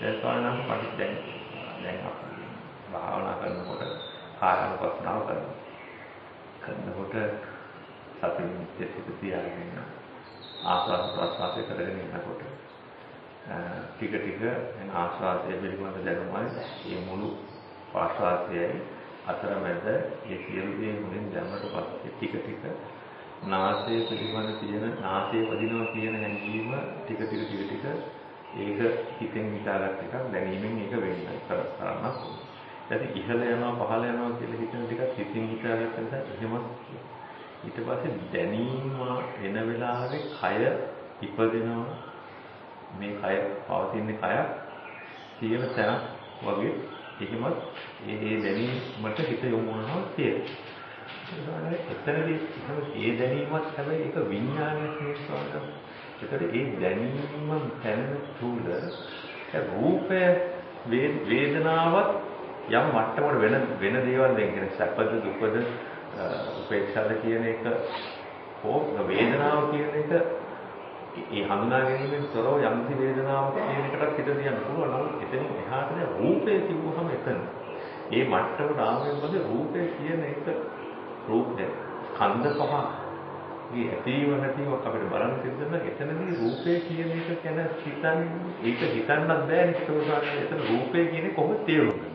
ඒ ස්වාමීන් වහන්සේ දැන් අපි භාවනා කරනකොට කායानुපස්සනාව කරනකොට සතිය සිත තියාගෙන ආස්වාද ප්‍රසආසය කරගෙන ඉන්නකොට ටික ආස්වාදය පිළිබඳ දැනුමයි මේ මුළු ආස්වාදයයි අතරමැද ඒ සියලු දේ මුලින් දැම්මට පස්සේ ටික නාසය පිළිබඳ තියෙන නාසය වදිනවා කියන හැඟීම ටික ඒක හිතෙන් හිතාගත් එකක් දැනීමෙන් ඒක වෙන්නේ කරන්න. දැන් ඉහළ යනවා පහළ යනවා කියලා හිතන ටිකක් හිතින් හිතාගත්ත නිසා එහෙම ඊට පස්සේ දැනීම එන වෙලාවේ කය ඉපදෙනවා මේ කය පවතින කය තියෙන තැන වගේ එහෙමත් ඒ දැනීමට හිත යොමු වෙනවා තියෙනවා. එතනදී ඒ දැනීමත් හැබැයි ඒක විඥානයක් නෙවෙයි. ඒකට ඒ දැනීම දැනෙන තුල රූපය වේදනාවත් යම් මට්ටමකට වෙන දේවල් දැන් කියන සැපද දුකද උපේක්ෂාද කියන එක හෝ වේදනාව කියන එක ඒ හඳුනා ගැනීමෙන් තොරව යම් කිසි වේදනාවක් කියන එකටත් හිත තියන්න පුළුවන්. නමුත් එතනින් එහාට රූපය කිව්වහම එතන ඒ මට්ටමට ආවෙන් පස්සේ රූපය කියන එක රූපය ස්කන්ධ පහ මේ ඇතිව නැතිව අපිට බලන්න තිබුණා. එතනදී රූපය කියන එක ගැන හිතන්නත් බෑ නේද? එතන රූපය කියන්නේ කොහොමද තේරුම් ගන්නේ?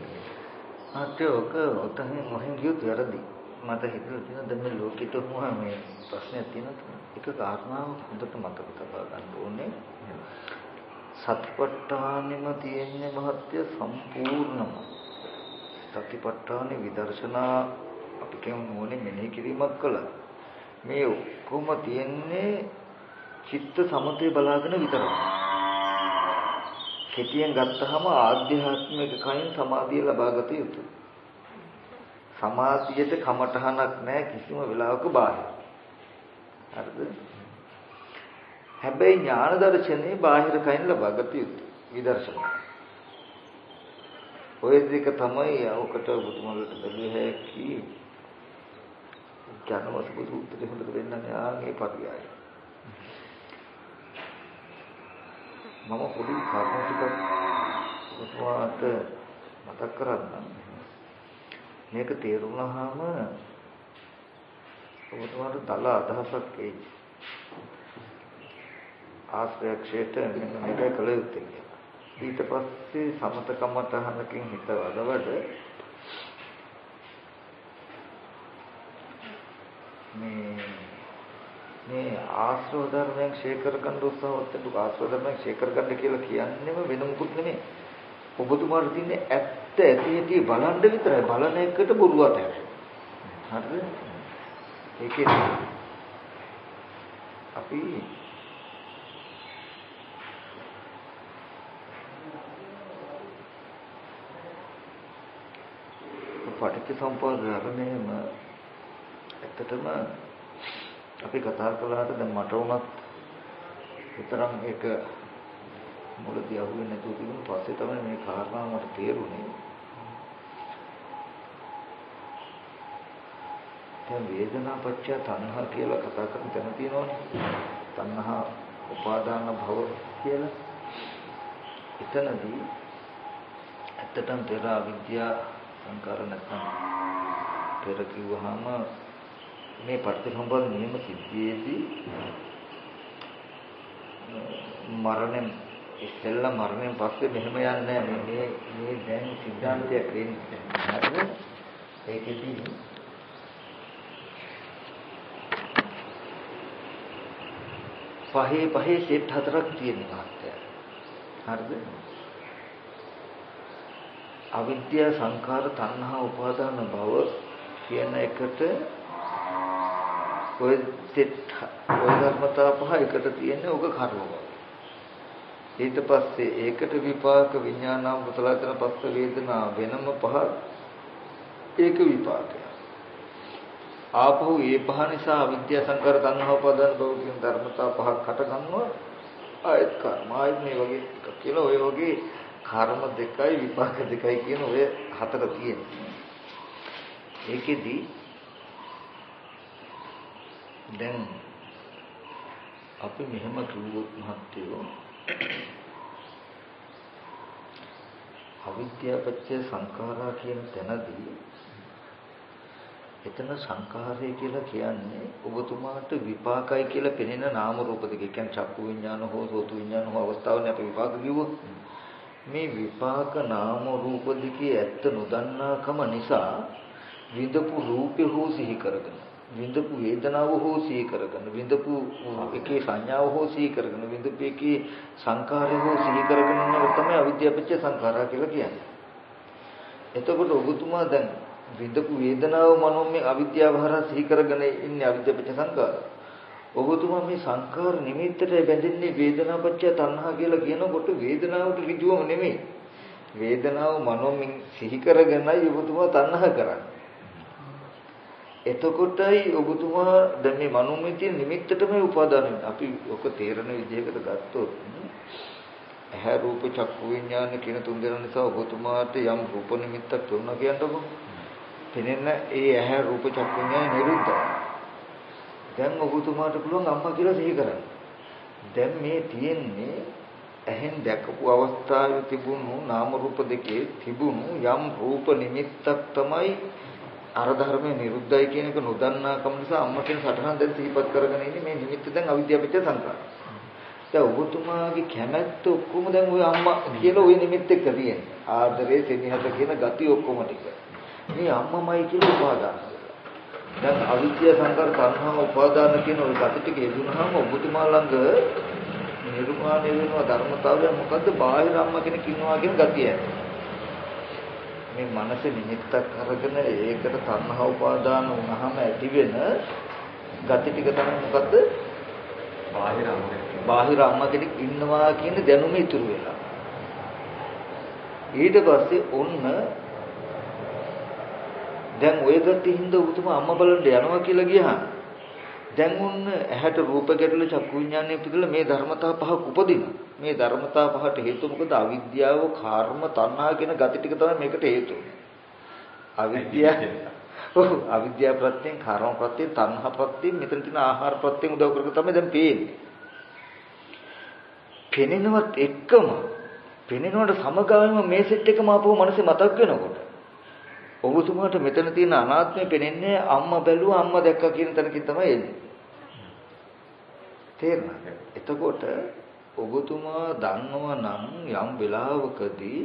ඔතන මොහින් කියුත් වැරදි. මට හිතෙනවා තියෙන දැන් මේ ලෝකෙට වුණා මේ ප්‍රශ්නයක් තියෙනවා. එක කාරණාවක් හොඳට මතක තබා ගන්න ඕනේ. සතිපට්ඨානෙම තියෙන්නේ මහත්ය සම්පූර්ණම. සතිපට්ඨානෙ විදර්ශනා අපි කියන්නේ මෙනෙහි කිරීමක් කළා. මේ ඔක්කොම තියෙන්නේ චිත්ත සමතේ බලාගෙන විතරයි. කෙටියෙන් ගත්තහම ආධ්‍යාත්මික කයින් සමාධිය ලබා ගත යුතුයි. සමාධියට කමඨහනක් නැහැ කිසිම වෙලාවක බාහිර. හරිද? හැබැයි ඥාන දර්ශනේ බාහිර කයින් ලබා ගත යුතුයි. විදර්ශනා. ඔය දෙක තමයි අවකට බුදුමලට බැලුවේ හැකි. ඥානවත් බුදු උත්තරේ හොඳට වෙන්නන්නේ ආගේ පරියයි. මම පොඩි කාරණා ටිකක් ඔයාලට මතක් කරන්නම්. මේක තේරුණාම ඔබතුමාට දල අදහසක් එයි. ආශ්‍රයක්ෂේත මේක කළ යුත්තේ කියලා. ඊට පස්සේ සමතකමතහනකින් හිත වදවද මේ ආශ්‍රව ධර්මයෙන් ශේකර ගන්න උත්සාහවත් දුක ආශ්‍රව ධර්මයෙන් ශේකර ගන්න කියලා කියන්නේම වෙන මොකුත් නෙමෙයි. ඔබතුමාට තියෙන්නේ ඇත්ත ඇති ඇති බලන්න විතරයි. බලන එකට බොරුවට හැරෙනවා. හරිද? ඒකේ අපි පටිච්චසමුප්පාද ධර්මයේම ඇත්තටම අපි කතා කළාට දැන් මට උනත් විතරක් ඒක මුලදී අහුවෙන්නේ නැතුව තිබුණ පස්සේ තමයි මේ කාරණා මට තේරුනේ. දැන් වේදනාපච්චය තණ්හා කියලා කතා කරන තැන තියෙනවනේ. තණ්හා උපාදාන භව කියලා. එතනදී ඇත්තටම පෙර අවිද්‍යා සංකාර නැත්නම් පෙර කිව්වහම මේ පටිච්චසමුප්පාද නියම සිද්ධියේදී මරණයෙන් ඉස්සෙල්ලා මරණයෙන් පස්සේ මෙහෙම යන්නේ මේ දැන් සිද්ධාන්තයක් වෙන්නේ. හරිද? ඒකෙදී පහේ සෙට් හතරක් තියෙනවා මහත්තයා. හරිද? අවිද්‍යා සංඛාර තණ්හා උපාදාන භව කියන එකට ඔය ධර්මතා පහ එකට තියෙන්නේ ඔක කර්ම. ඊට පස්සේ ඒකට විපාක විඥානම් කුසලතන පස්ස වේදනා වෙනම පහ ඒක විපාකය. ආපහු ඒ පහ නිසා අවිද්‍යා සංකාර තණ්හා උපාදාන භව කියන ධර්මතා පහක් හට ගන්නවා. ආයත් කර්ම ආයත් මේ වගේ එකක් කියලා ඔය වගේ කර්ම දෙකයි විපාක දෙකයි කියන ඔය හතර තියෙනවා. ඒකෙදී දැන් අපි මෙහෙම කිව්වොත් මහත්තයෝ අවිද්‍යාපච්චය සංඛාරා කියන තැනදී එතන සංඛාරය කියලා කියන්නේ ඔබතුමාට විපාකයි කියලා පෙනෙන නාම රූප දෙක. ඒ කියන්නේ චක්කු විඥාන හෝ සෝතු විඥාන හෝ අවස්ථාවනේ අපි විපාක කිව්වොත් මේ විපාක නාම රූප දෙකේ ඇත්ත නොදන්නාකම නිසා විඳපු රූපේ හෝ සිහි කරගෙන විඳපු වේදනාව හෝ සිහි කරගෙන විඳපු එකේ සංඥාව හෝ සිහි කරගෙන විඳපු එකේ සංකාරය හෝ සිහි කරගෙන ඉන්නකොට තමයි අවිද්‍යාපච්චය සංඛාරා කියලා කියන්නේ. එතකොට ඔබතුමා දැන් විඳපු වේදනාව මනෝමය අවිද්‍යාව හරහා සිහි කරගෙන ඉන්නේ අවිද්‍යාපච්චය සංඛාර. ඔබතුමා මේ සංඛාර නිමිත්තට බැඳෙන්නේ වේදනාපච්චය තණ්හා කියලා කියනකොට වේදනාවට ඍජුවම නෙමෙයි. වේදනාව මනෝමය සිහි කරගෙනයි ඔබතුමා තණ්හා කරන්නේ. එතකොටයි ඔබතුමා දැන් මේ මනෝමය තියෙන නිමිත්තටම උපාදාන වෙන්නේ. අපි ඔක තේරෙන විදිහකට ගත්තොත් ඇහැ රූප චක්කු විඥාන කියන තුන් දෙනා නිසා ඔබතුමාට යම් රූප නිමිත්තක් තුනක් කියන්නකො. පෙනෙන ඒ ඇහැ රූප චක්කු විඥාන නිරුද්ධයි. දැන් ඔබතුමාට පුළුවන් අම්මා කියලා සිහි කරන්න. දැන් මේ තියෙන්නේ ඇහෙන් දැකපු අවස්ථාවේ තිබුණු නාම රූප දෙකේ තිබුණු යම් රූප නිමිත්තක් තමයි අර ධර්මයේ නිරුද්ධයි කියන එක නොදන්නාකම නිසා අම්මා කියන සටහන දැන් සිහිපත් කරගෙන ඉන්නේ මේ නිමිත්ත දැන් අවිද්‍යාවපච්ච සංඛාර. දැන් ඔබතුමාගේ කැමැත්ත ඔක්කොම දැන් ওই අම්මා කියලා ওই නිමිත්ත එක තියෙන්නේ. ආදරේ සෙනෙහස කියන ගති ඔක්කොම ටික. මේ අම්මමයි කියලා උපාදාන. දැන් අවිද්‍යා සංඛාර තණ්හා උපාදාන කියන ওই ගති ටික යෙදුනහම ඔබතුමා ළඟ නිර්මාණය වෙන ධර්මතාවය මොකද්ද? බාහිර අම්මා කෙනෙක් ඉන්නවා කියන ගතිය. මේ මනස නිමිත්තක් අරගෙන ඒකට තණ්හා උපාදාන වුණාම ඇති වෙන ගති ටික තමයි මොකද්ද? බාහිර අම්මා කෙනෙක් ඉන්නවා කියන දැනුම ඉතුරු වෙලා. ඊට පස්සේ ඔන්න දැන් ඔය ගතියින්ද උතුම අම්මා බලන්න යනවා කියලා ගියාම දැන් ඔන්න ඇහැට රූප ගැටල චක්කු විඥානය පිටලා මේ ධර්මතා පහක් උපදින. මේ ධර්මතා පහට හේතුව මොකද? අවිද්‍යාව, කර්ම, තණ්හා කියන ගති ටික තමයි මේකට හේතුව. අවිද්‍යාව ප්‍රත්‍යයෙන්, කර්ම ප්‍රත්‍යයෙන්, තණ්හා ප්‍රත්‍යයෙන්, මෙතන තියෙන ආහාර ප්‍රත්‍යයෙන් උදව් කරගෙන තමයි දැන් පේන්නේ. පෙනෙනවත් එක්කම පෙනෙනවට සමගාමීව මේ සෙට් එකම ආපහු මනසේ මතක් වෙනකොට ඔබතුමාට මෙතන තියෙන අනාත්මය පෙනෙන්නේ අම්මා බැලුවා අම්මා දැක්කා කියන තැනකින් තමයි එන්නේ. තේරුණාද? එතකොට ඔබතුමා දන්නවා නම් යම් වෙලාවකදී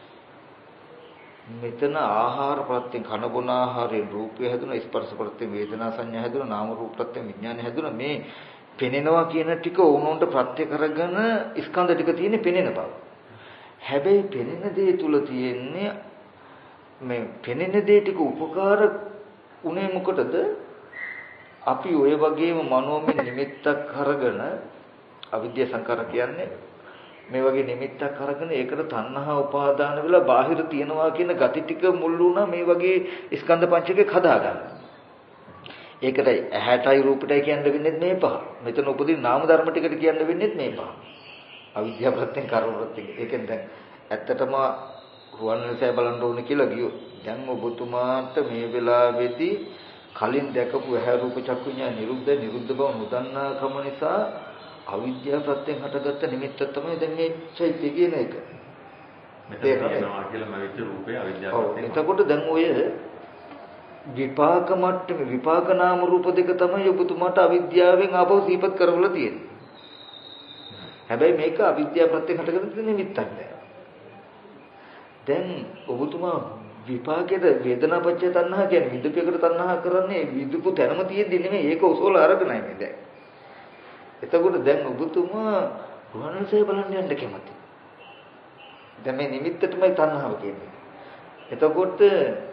මෙතන ආහාර ප්‍රත්‍යයෙන් කන බොන ආහාරයෙන් රූපය හැදුණා, ස්පර්ශ ප්‍රත්‍යයෙන් වේදනා සංඥා හැදුණා, නාම රූප ප්‍රත්‍යයෙන් විඥාන හැදුණා. මේ පෙනෙනවා කියන ටික ඕනොන්ට ප්‍රත්‍ය කරගෙන ස්කන්ධ ටික තියෙන්නේ පෙනෙන බව. හැබැයි පෙනෙන දේ තුල තියෙන්නේ මේ පෙනෙන දේ ටික උපකාර උනේ මොකටද? අපි ඔය වගේම මනෝමය නිමිත්තක් අරගෙන අවිද්‍යා සංකාර කියන්නේ මේ වගේ නිමිත්තක් අරගෙන ඒකට තණ්හා උපාදාන වෙලා බාහිර තියනවා කියන gati ටික මුල් වුණා මේ වගේ ස්කන්ධ පංචකයක් හදාගන්න. ඒකට ඇහැටයි රූපටයි කියන්න වෙන්නේ මේ පහ. මෙතන උපදින නාම ධර්ම ටිකට කියන්න වෙන්නේ මේ පහ. අවිද්‍යාව ප්‍රත්‍යයෙන් කර්ම ප්‍රත්‍යයෙන්. ඒකෙන් දැන් ඇත්තටම රුවන්වැලිසෑය බලන්න ඕනේ කියලා ගියෝ. දැන් ඔබතුමාට මේ වෙලාවේදී කලින් දැකපු ඇහැ රූප චක්කු විඤ්ඤාණ නිරුද්ධ බව නොදන්නාකම නිසා අවිද්‍යාව ප්‍රත්‍යයෙන් හටගත්ත නිමිත්ත තමයි දැන් මේ චෛත්‍ය කියන එක. මෙතනවා කියලා මවිච්ච රූපේ අවිද්‍යාව ප්‍රත්‍යයෙන්. එතකොට දැන් ඔය විපාක මට්ටමේ විපාක නාම රූප දෙක තමයි ඔබතුමාට අවිද්‍යාවෙන් ආපහු සීපත් කරවලා තියෙන්නේ. හැබැයි මේක අවිද්‍යාව ප්‍රත්‍යයෙන් හටගත්ත නිමිත්තක් නෑ. දැන් ඔබතුමා විපාකයේ වේදනාපච්චය තණ්හා කියන්නේ විදුපයකට තණ්හා කරන්නේ විදුපු තැනම තියෙද්දි නෙමෙයි ඒක ඔසෝලා අරගෙනයි මේ දැන්. එතකොට දැන් ඔබතුමා රුවන්වැලිසෑය බලන්න යන්න කැමති. දැන් මේ නිමිත්තටමයි තණ්හාව කියන්නේ. එතකොට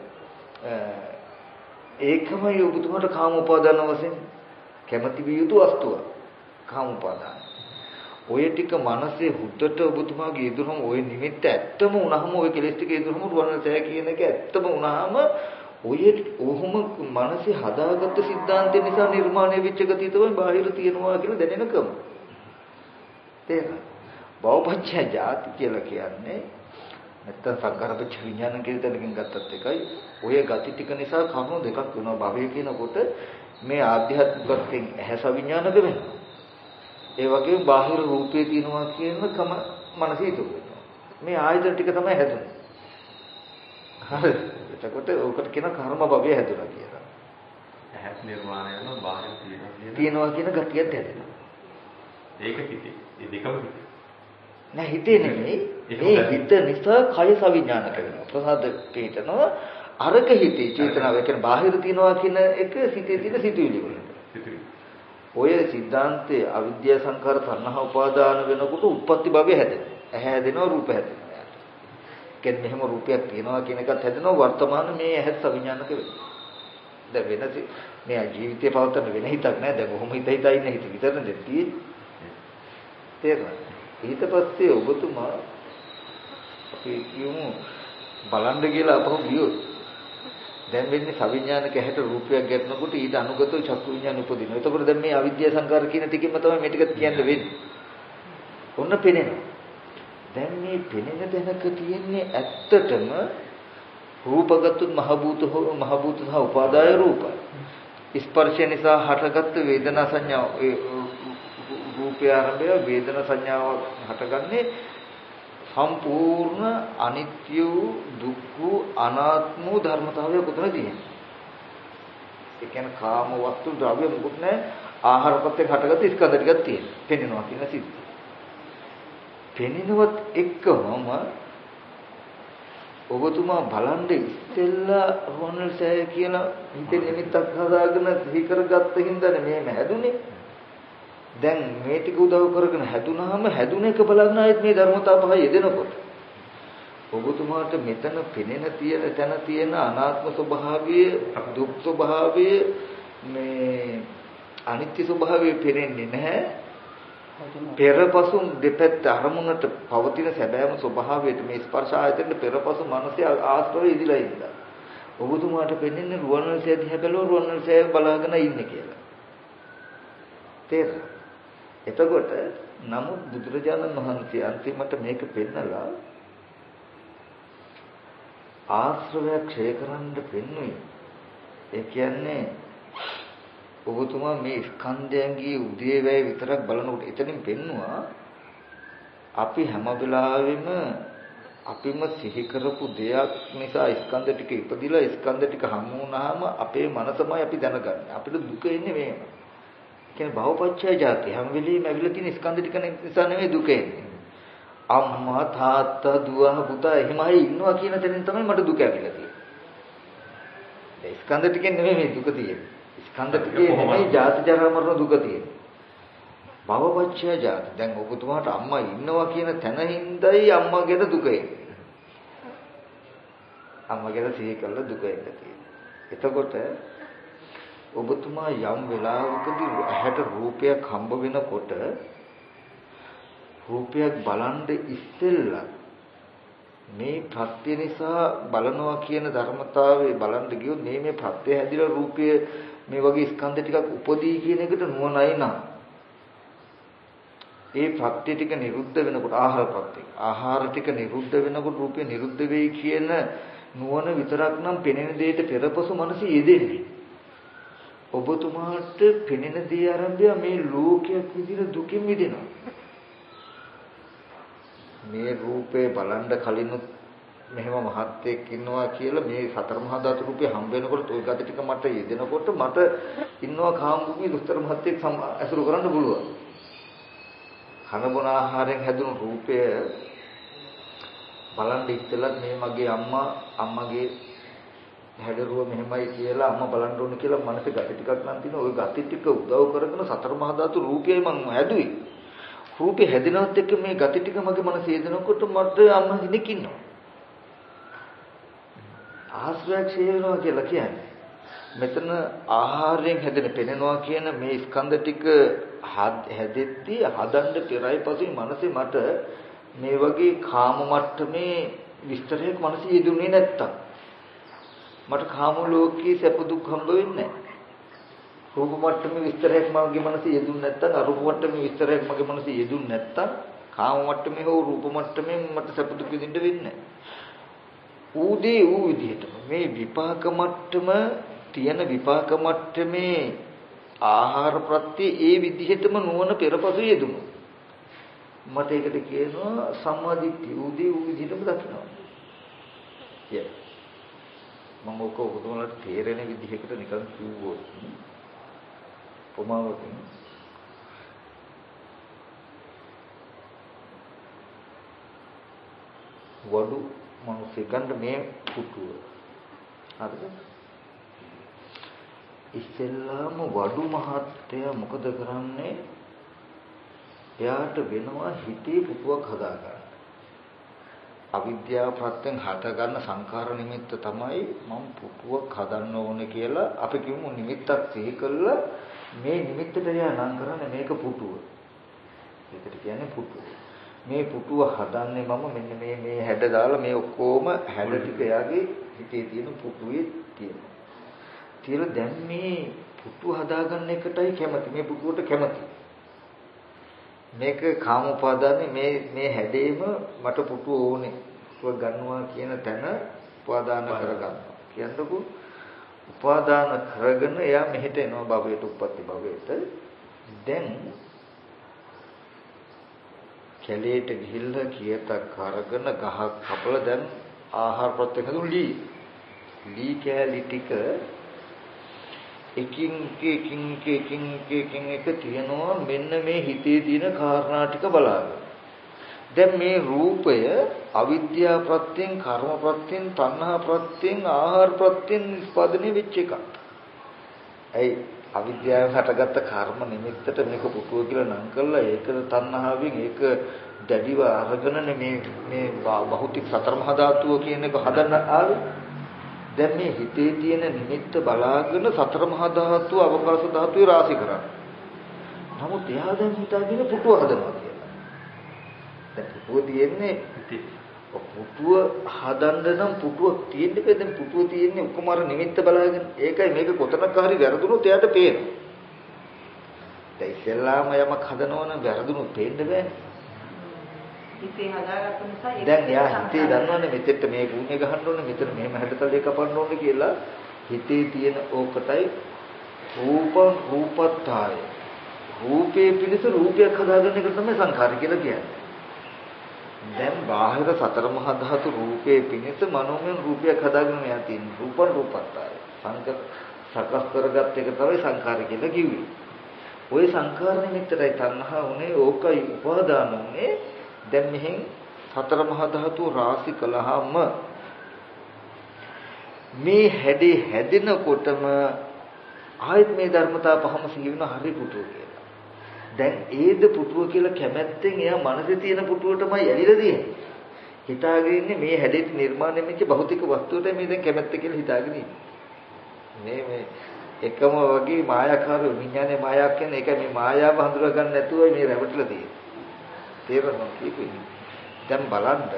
ඒකමයි ඔබතුමාට කාම උපාදාන වශයෙන් කැමති විය යුතු වස්තුව. කාම උපාදාන. ඔය ටික මනසේ හුද්දට ඔබතුමාගේ ඉදරම ඔය නිමිත්ත ඇත්තම වුණාම ඔය කෙලෙස් ටික ඉදරම රුවන්වැලිසෑය කියන එක ඇත්තම වුණාම ඔය ඔහොම මනසේ හදාගත්ත සිද්ධාන්තය නිසා නිර්මාණය වෙච්ච ගතිය තමයි බාහිර තියෙනවා කියලා දැනෙනකම. තේරෙනවද? භවපච්චය ජාති කියලා කියන්නේ නැත්තම් සංකාරපච්ච විඥාන කියන තැනකින් ගත්තත් එකයි. ඔය ගති ටික නිසා කරුණු දෙකක් වෙනවා. භවය කියනකොට මේ ආධ්‍යාත්මිකත්වයෙන් ඇහැස විඥානක වෙනවා. ඒ වගේම බාහිර රූපේ තියෙනවා කියන කම මනසේ හිතුවා. මේ ආයතන ටික තමයි හැදුනේ. හරි. එතකොට ඕකට කියන කර්ම භවය හැදුනා කියලා. ඇහත් නිර්මාණය වෙනවා බාහිර තියෙනවා කියන ගතියත් හැදෙනවා. ඒක හිතේ. ඒ දෙකම හිතේ. නෑ හිතේ නෙමෙයි. මේ හිත නිසා කය සවිඥානික වෙනවා. ප්‍රසාද පිටනවා අරක හිතේ චේතනාව. ඒ කියන්නේ බාහිර තියනවා කියන එක සිතේ තියෙන සිතුවිලි වල. ඔය સિદ્ધාන්තයේ අවිද්‍යා සංඛාර තණ්හා උපාදාන වෙනකොට උප්පත්ති භවය හැදෙනවා. ඇහැ හැදෙනවා රූප හැදෙනවා. කියන්නේ මෙහෙම රූපයක් තියෙනවා කියන එකත් හැදෙනවා වර්තමාන මේ ඇහත් සවිඥානික වෙනවා. දැන් වෙනස මේ ජීවිතේ පවත්වන වෙන හිතක් නෑ. දැන් කොහොම හිත ඉන්න හිත විතරනේ තියෙන්නේ. තේරුණා? ඊට පස්සේ ඔබතුමා අපි කියමු බලන්න කියලා අපහු ගියොත් දැන් වෙන්නේ සවිඥානික ඇහැට රූපයක් ගැටෙනකොට ඊට අනුගතව චක්කු විඥාන උපදිනවා. එතකොට දැන් මේ අවිද්‍යා සංකාර කියන ටිකෙම තමයි මේ ටික කියන්න වෙන්නේ. ඔන්න පෙනෙනවා. දැන් මේ පෙනෙන තැනක තියෙන්නේ ඇත්තටම රූපගත මහ භූත සහ උපාදාය රූප. ස්පර්ශය නිසා හටගත් වේදනා සංඥාව රූපය ආරම්භය වේදනා සංඥාව හටගන්නේ සම්පූර්ණ අනිත්‍ය දුක්ඛ අනාත්ම ධර්මතාවය කොතනද තියෙන්නේ? ඒ කියන්නේ කාම වස්තු ද්‍රව්‍ය මොකුත් නැහැ. ආහාරපත් එක්ක හටගත්ත ස්කන්ධ ටිකක් තියෙනවා. පෙනෙනවා කියන සිද්ධිය. පෙනෙනවත් එක්කම ඔබතුමා බලන්න ඉස්සෙල්ලා රොනල් සෑය කියලා හිතේ නිමිත්තක් හදාගෙන සිහි කරගත්ත හින්දානේ මේම හැදුනේ. දැන් මේ ටික උදව් කරගෙන හැදුනහම හැදුන එක බලන්න ආයෙත් මේ ධර්මතාව පහ යෙදෙනකොට ඔබතුමාට මෙතන පෙනෙන තියෙන තැන තියෙන අනාත්ම ස්වභාවය, දුක් ස්වභාවය, මේ අනිත්‍ය ස්වභාවය පෙනෙන්නේ නැහැ. පෙරපසු දෙපැත්ත අරමුණට පවතින සැබෑම ස්වභාවයට මේ ස්පර්ශ ආයතනෙට පෙරපසු මනසේ ආස්තවයේ ඉදිලා ඉඳලා ඔබතුමාට පෙනෙන්නේ රුවන්වැලිසෑය දිහා බැලුවා රුවන්වැලිසෑය බලාගෙන ඉන්නේ කියලා. තේරෙනවද? එතකොට නමුත් බුදුරජාණන් වහන්සේ අන්තිමට මේක පෙන්නලා ආශ්‍රවය ක්ෂය කරන්න පෙන්වුවේ. ඒ කියන්නේ ඔබතුමා මේ ස්කන්ධයන්ගේ උදේවැය විතරක් බලනකොට එතනින් පෙන්නවා අපි හැම වෙලාවෙම අපිම සිහි කරපු දෙයක් නිසා ස්කන්ධ ටික ඉපදිලා ස්කන්ධ ටික හමු වුණාම අපේ මනසමයි අපි දැනගන්නේ. අපිට දුක එන්නේ මේක. කියන්නේ භවපච්චය ජාති හැම වෙලෙම ඇවිල්ලා තියෙන ස්කන්ධ ටික නිසා නෙවෙයි දුක එන්නේ. අම්මා තාත්තා දුව පුතා එහෙමයි ඉන්නවා කියන තැනින් තමයි මට දුක ඇවිල්ලා තියෙන්නේ. ඒ ස්කන්ධ ටිකෙන් නෙවෙයි මේ දුක තියෙන්නේ. ස්කන්ධ ටිකේ නෙවෙයි ජාති ජරා මරණ දුක තියෙන්නේ. භවපච්චය ජාති. දැන් ඔබතුමාට අම්මා ඉන්නවා කියන තැනින්දයි අම්මාගේ දුක එන්නේ. අම්මාගේ සිහි කළා දුක එන්නේ තියෙන්නේ. එතකොට ඔබතුමා යම් වෙලාවකදී ඇහැට රූපයක් හම්බ වෙනකොට රූපයක් බලන් ඉස්සෙල්ලා මේ ප්‍රත්‍ය නිසා බලනවා කියන ධර්මතාවයේ බලන් ගියොත් මේ ප්‍රත්‍ය හැදිලා රූපය මේ වගේ ස්කන්ධ ටිකක් උපදී කියන එකට නුවණයි නම් ඒ ප්‍රත්‍ය ටික නිරුද්ධ වෙනකොට ආහාර ටික නිරුද්ධ වෙනකොට රූපය නිරුද්ධ වෙයි කියන නුවණ විතරක් නම් පෙනෙන දෙයට පෙරපසු මනස යෙදෙන්නේ. ඔබතුමාට පෙනෙන දේ ආරම්භය මේ ලෝකයක් විදිහට දුකින් මිදෙනවා. මේ රූපේ බලන්න කලිනුත් මෙහෙම මහත්යෙක් ඉන්නවා කියලා මේ සතර මහා ධාතු රූපේ හම්බ වෙනකොට ওই ගති ටික මට යෙදෙනකොට මට ඉන්නවා කාමභූමියේ දුස්තර මහත්යෙක් ඇසුරු කරන්න පුළුවන්. කන බොන ආහාරයෙන් හැදුණු රූපය බලන් ඉස්සෙල්ලත් මේ මගේ අම්මගේ හැඩරුව මෙහෙමයි කියලා අම්මා බලන්න ඕන කියලා මනසේ gati ටිකක් නම් තියෙනවා. ওই gati ටික උදව් කරගෙන සතර මහා ධාතු රූපයයි මම හැදුවේ. රූපේ හැදෙනවත් එක්ක මේ gati ටික මගේ මනසේ යෙදෙනකොට මට අම්මා කෙනෙක් ඉන්නවා. ආශ්‍රයක්ෂය වෙනවා කියලා කියන්නේ. මෙතන ආහාරයෙන් හැදෙන පෙනෙනවා කියන මේ ස්කන්ධ ටික හැදෙද්දී හදන්න පෙරයි පසුයි මනසේ මට මේ වගේ කාම මට්ටමේ විස්තරයක් මනසේ යෙදුනේ නැත්තම් මට කාම ලෝකයේ සැප දුක් හම්බ වෙන්නේ නැහැ. රූප මට්ටමේ විස්තරයක් මගේ මනසේ යෙදුන්නේ නැත්තම් අරූප මට්ටමේ විස්තරයක් මගේ මනසේ යෙදුන්නේ නැත්තම් කාම මට්ටමේ හෝ රූප මට්ටමේ මට සැප දුක් විඳින්න වෙන්නේ නැහැ. ඌදී ඌ විදිහටම මේ විපාක මට්ටම තියෙන විපාක මට්ටමේ ආහාර ප්‍රත්‍ය ඒ විදිහටම නුවණ පෙරපසු යෙදුණු. මට ඒකට කියනවා සම්මාදිට්ඨිය. ඌදී ඌ විදිහටම දකිනවා. මම ඔක ඔබතුමාලට තේරෙන විදිහකට නිකන් කිව්වොත් උපමාවකින් වඩු මිනිස්සුන්ට මේ පුටුව හරිද? ඉස්සෙල්ලාම වඩු මහත්තයා මොකද කරන්නේ? එයාට වෙනවා හිතේ පුටුවක් හදාගන්න. අවිද්‍යාව ප්‍රත්‍යයෙන් හටගන්න සංඛාර නිමිත්ත තමයි මම පුටුවක් හදන්න ඕනේ කියලා අපි කියමු. නිමිත්තක් සිහි කළා මේ නිමිත්තට එයා නම් කරන්නේ මේක පුටුව. ඒකට කියන්නේ පුටුව. මේ පුටුව හදන්නේ මම මෙන්න මේ හැඩ දාලා මේ ඔක්කොම හැඩ ටික එයාගේ හිතේ තියෙන පුටුවේ තියෙනවා. කියලා දැන් මේ පුටුව හදාගන්න එකටයි කැමති. මේ පුටුවට කැමති. මේක කාම උපාදානේ මේ හැඩේම මට පුටුව ඕනේ. පුටුව ගන්නවා කියන තැන උපාදාන කරගන්නවා. කියන්නකෝ උපාදාන කරගෙන එයා මෙහෙට එනවා භවයට උප්පත්ති භවයට. දැන් කැලේට ගිහිල්ලා කියතක් අරගෙන ගහක් කපලා දැන් ආහාර ප්‍රත්‍යක්ෂ ලී කැලි ටික එකින් එක තියෙනවා මෙන්න මේ හිතේ තියෙන කාරණා ටික බලාගෙන. දැන් මේ රූපය අවිද්‍යාව ප්‍රත්‍යයෙන්, කර්ම ප්‍රත්‍යයෙන්, තණ්හා ප්‍රත්‍යයෙන්, ආහාර ප්‍රත්‍යයෙන් නිස්පාදනය වෙච්ච එකක්. ඇයි අවිද්‍යාවෙන් හටගත්ත කර්ම නිමිත්තට මේක පුටුව කියලා නම් කළා. ඒක තණ්හාවෙන් ඒක දැඩිව අරගෙනනේ මේ භෞතික සතර මහා ධාතුව කියන එක හදන්න ආවේ. දැන් මේ හිතේ තියෙන නිමිත්ත බලාගෙන සතර මහා ධාතුව අවකාශ ධාතුවේ රාශි කරා. නමුත් එයා දැන් හිතාගෙන පුටුව හදනවා කියලා. දැන් පුටුව තියෙන්නේ පුටුව හදන්න නම් පුටුවක් තියෙන්න බෑ. දැන් පුටුව තියෙන්නේ ඔක්කොම අර නිමිත්ත බලාගෙන. ඒකයි මේක කොතනක හරි වැරදුනොත් එයාට පේනවා. දැන් ඉස්සෙල්ලාම යමක් හදනවා නම් වැරදුනොත් පේන්න බෑනේ. හිතේ හදාගත්ත නිසා දැන් යා හිතේ දන්නවනේ මෙතෙට මේ භූමිය ගහන්න ඕනේ, මෙතන මෙහෙම හැඩතලයක් කපන්න ඕනේ කියලා. හිතේ තියෙන ඕකටයි රූපත්තාය. රූපේ පිණිස රූපයක් හදාගන්න එක තමයි සංඛාර කියලා කියන්නේ. දැන් බාහිර සතර මහා ධාතු රූපේ පිණිස මනෝමය රූපයක් හදාගෙන යා තියෙන රූපත්තාය. සකස් කරගත් එක තමයි සංඛාර කියලා කිව්වේ. ওই සංඛාර නිමිත්තයි තණ්හා උනේ, ඕකයි උපාදාන උනේ. දැන් මෙහෙන් සතර මහා ධාතු රාශි කළාම මේ හැඩේ හැදෙනකොටම ආයත් මේ ධර්මතා පහම සිහි වෙන හරි පුටුව කියලා. දැන් ඒද පුටුව කියලා කැමැත්තෙන් එයා මනසේ තියෙන පුටුවටමයි ඇලිලා තියෙන්නේ. හිතාගෙන ඉන්නේ මේ හැඩේට නිර්මාණය වෙච්ච භෞතික වස්තුවට මේ දැන් කැමැත්ත කියලා හිතාගෙන ඉන්නේ. මේ එකම වගේ මායාකාර විඥානයේ මායාවක් කියන්නේ ඒක මේ මායාව හඳුනා ගන්න නැතුව මේ රැවටිලා තියෙන්නේ. තේරෙනවා කියන්නේ. දැන් බලන්න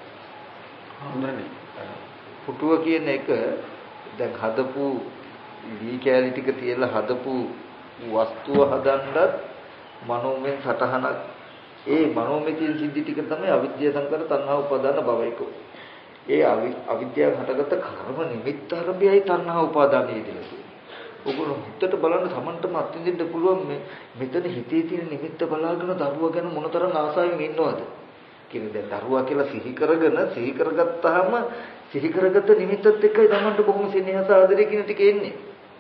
පුටුව කියන එක දැන් හදපු ලී කැලි ටික තියලා හදපු වස්තුව හදන්නත් මනෝමය සටහනක්. ඒ මනෝමය කියන සිද්ධි ටික තමයි අවිද්‍යාව සංකාර තණ්හා උපාදාන භවයක. ඒ අවිද්‍යාව හටගත්ත කර්ම නිමිත්ත ආරම්භයයි තණ්හා උපාදානයේ ඉඳලා. ඔගොල්ලෝ හිතට බලන්න තමන්ටම අත්විඳින්න පුළුවන් මෙතන හිතේ තියෙන නිමිත්ත බලාගෙන දරුවා ගැන මොනතරම් ආසාවෙන් ඉන්නවද කියන්නේ. දැන් දරුවා කියලා සිහි කරගත්තාම සිහි කරගත්ත නිමිත්තත් එක්කයි තමන්ට බොහොම සෙනෙහස ආදරය කියන ටික එන්නේ.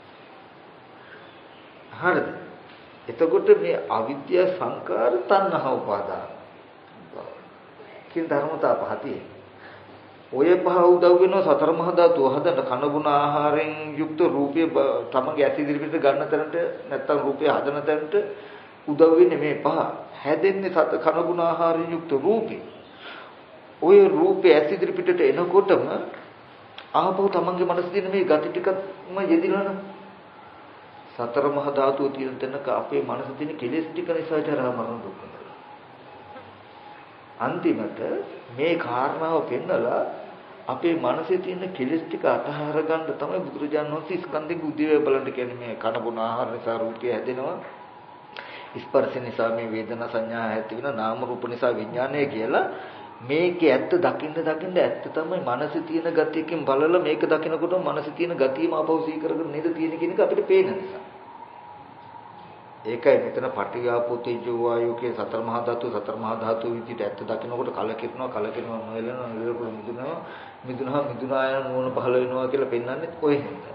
හරිද? එතකොට මේ අවිද්‍යා සංකාර තණ්හා උපාදාන කියන ධර්මතා පහ තියෙනවා. ඔය පහ උදව් වෙනවා සතර මහා ධාතු හදන්න කන බුන ආහාරයෙන් යුක්ත රූපය තමගේ ඇති ඉදිරියට ගන්න තැනට නැත්තම් රූපය හදන තැනට උදව් වෙන්නේ මේ පහ. හැදෙන්නේ කන බුන ආහාරයෙන් යුක්ත රූපේ. ඔය රූපේ ඇති ඉදිරියට එනකොටම ආපහු තමන්ගේ මනසේ තියෙන මේ ගති ටිකක්ම යෙදිලාන සතර මහා ධාතුව තියෙන තැනක අපේ මනසේ තියෙන කෙලෙස් ටික නිසා ජරා මරණ දුක් වෙනවා. අන්තිමට මේ කාරණාව පෙන්නලා අපේ මනසේ තියෙන කෙලෙස් ටික අතහර ගන්න තමයි බුදුරජාණන් වහන්සේ ස්කන්ධේ බුද්ධිය බලන්න කියන්නේ. මේ කන බොන ආහාර නිසා රූපය හැදෙනවා, ස්පර්ශ නිසා මේ වේදනා සංඥා ඇති වෙනවා, නාම රූප නිසා විඥානය කියලා. මේකේ ඇත්ත දකින්න ඇත්ත තමයි මනසේ තියෙන ගතියකින් බලලා මේක දකිනකොට මනසේ තියෙන ගතියම අපව සී කරගෙන නේද තියෙන කියන එක අපිට පේන නිසා. ඒකයි මෙතන පටිඝාපෝ තේජෝ වායෝ කිය සතර මහා ධාතු විදිහට ඇත්ත දකින්නකොට කලකිරෙනවා නොයලෙනවා මිදුනහම යන නුවණ පහළ වෙනවා කියලා පෙන්වන්නේ ඔය හින්දා.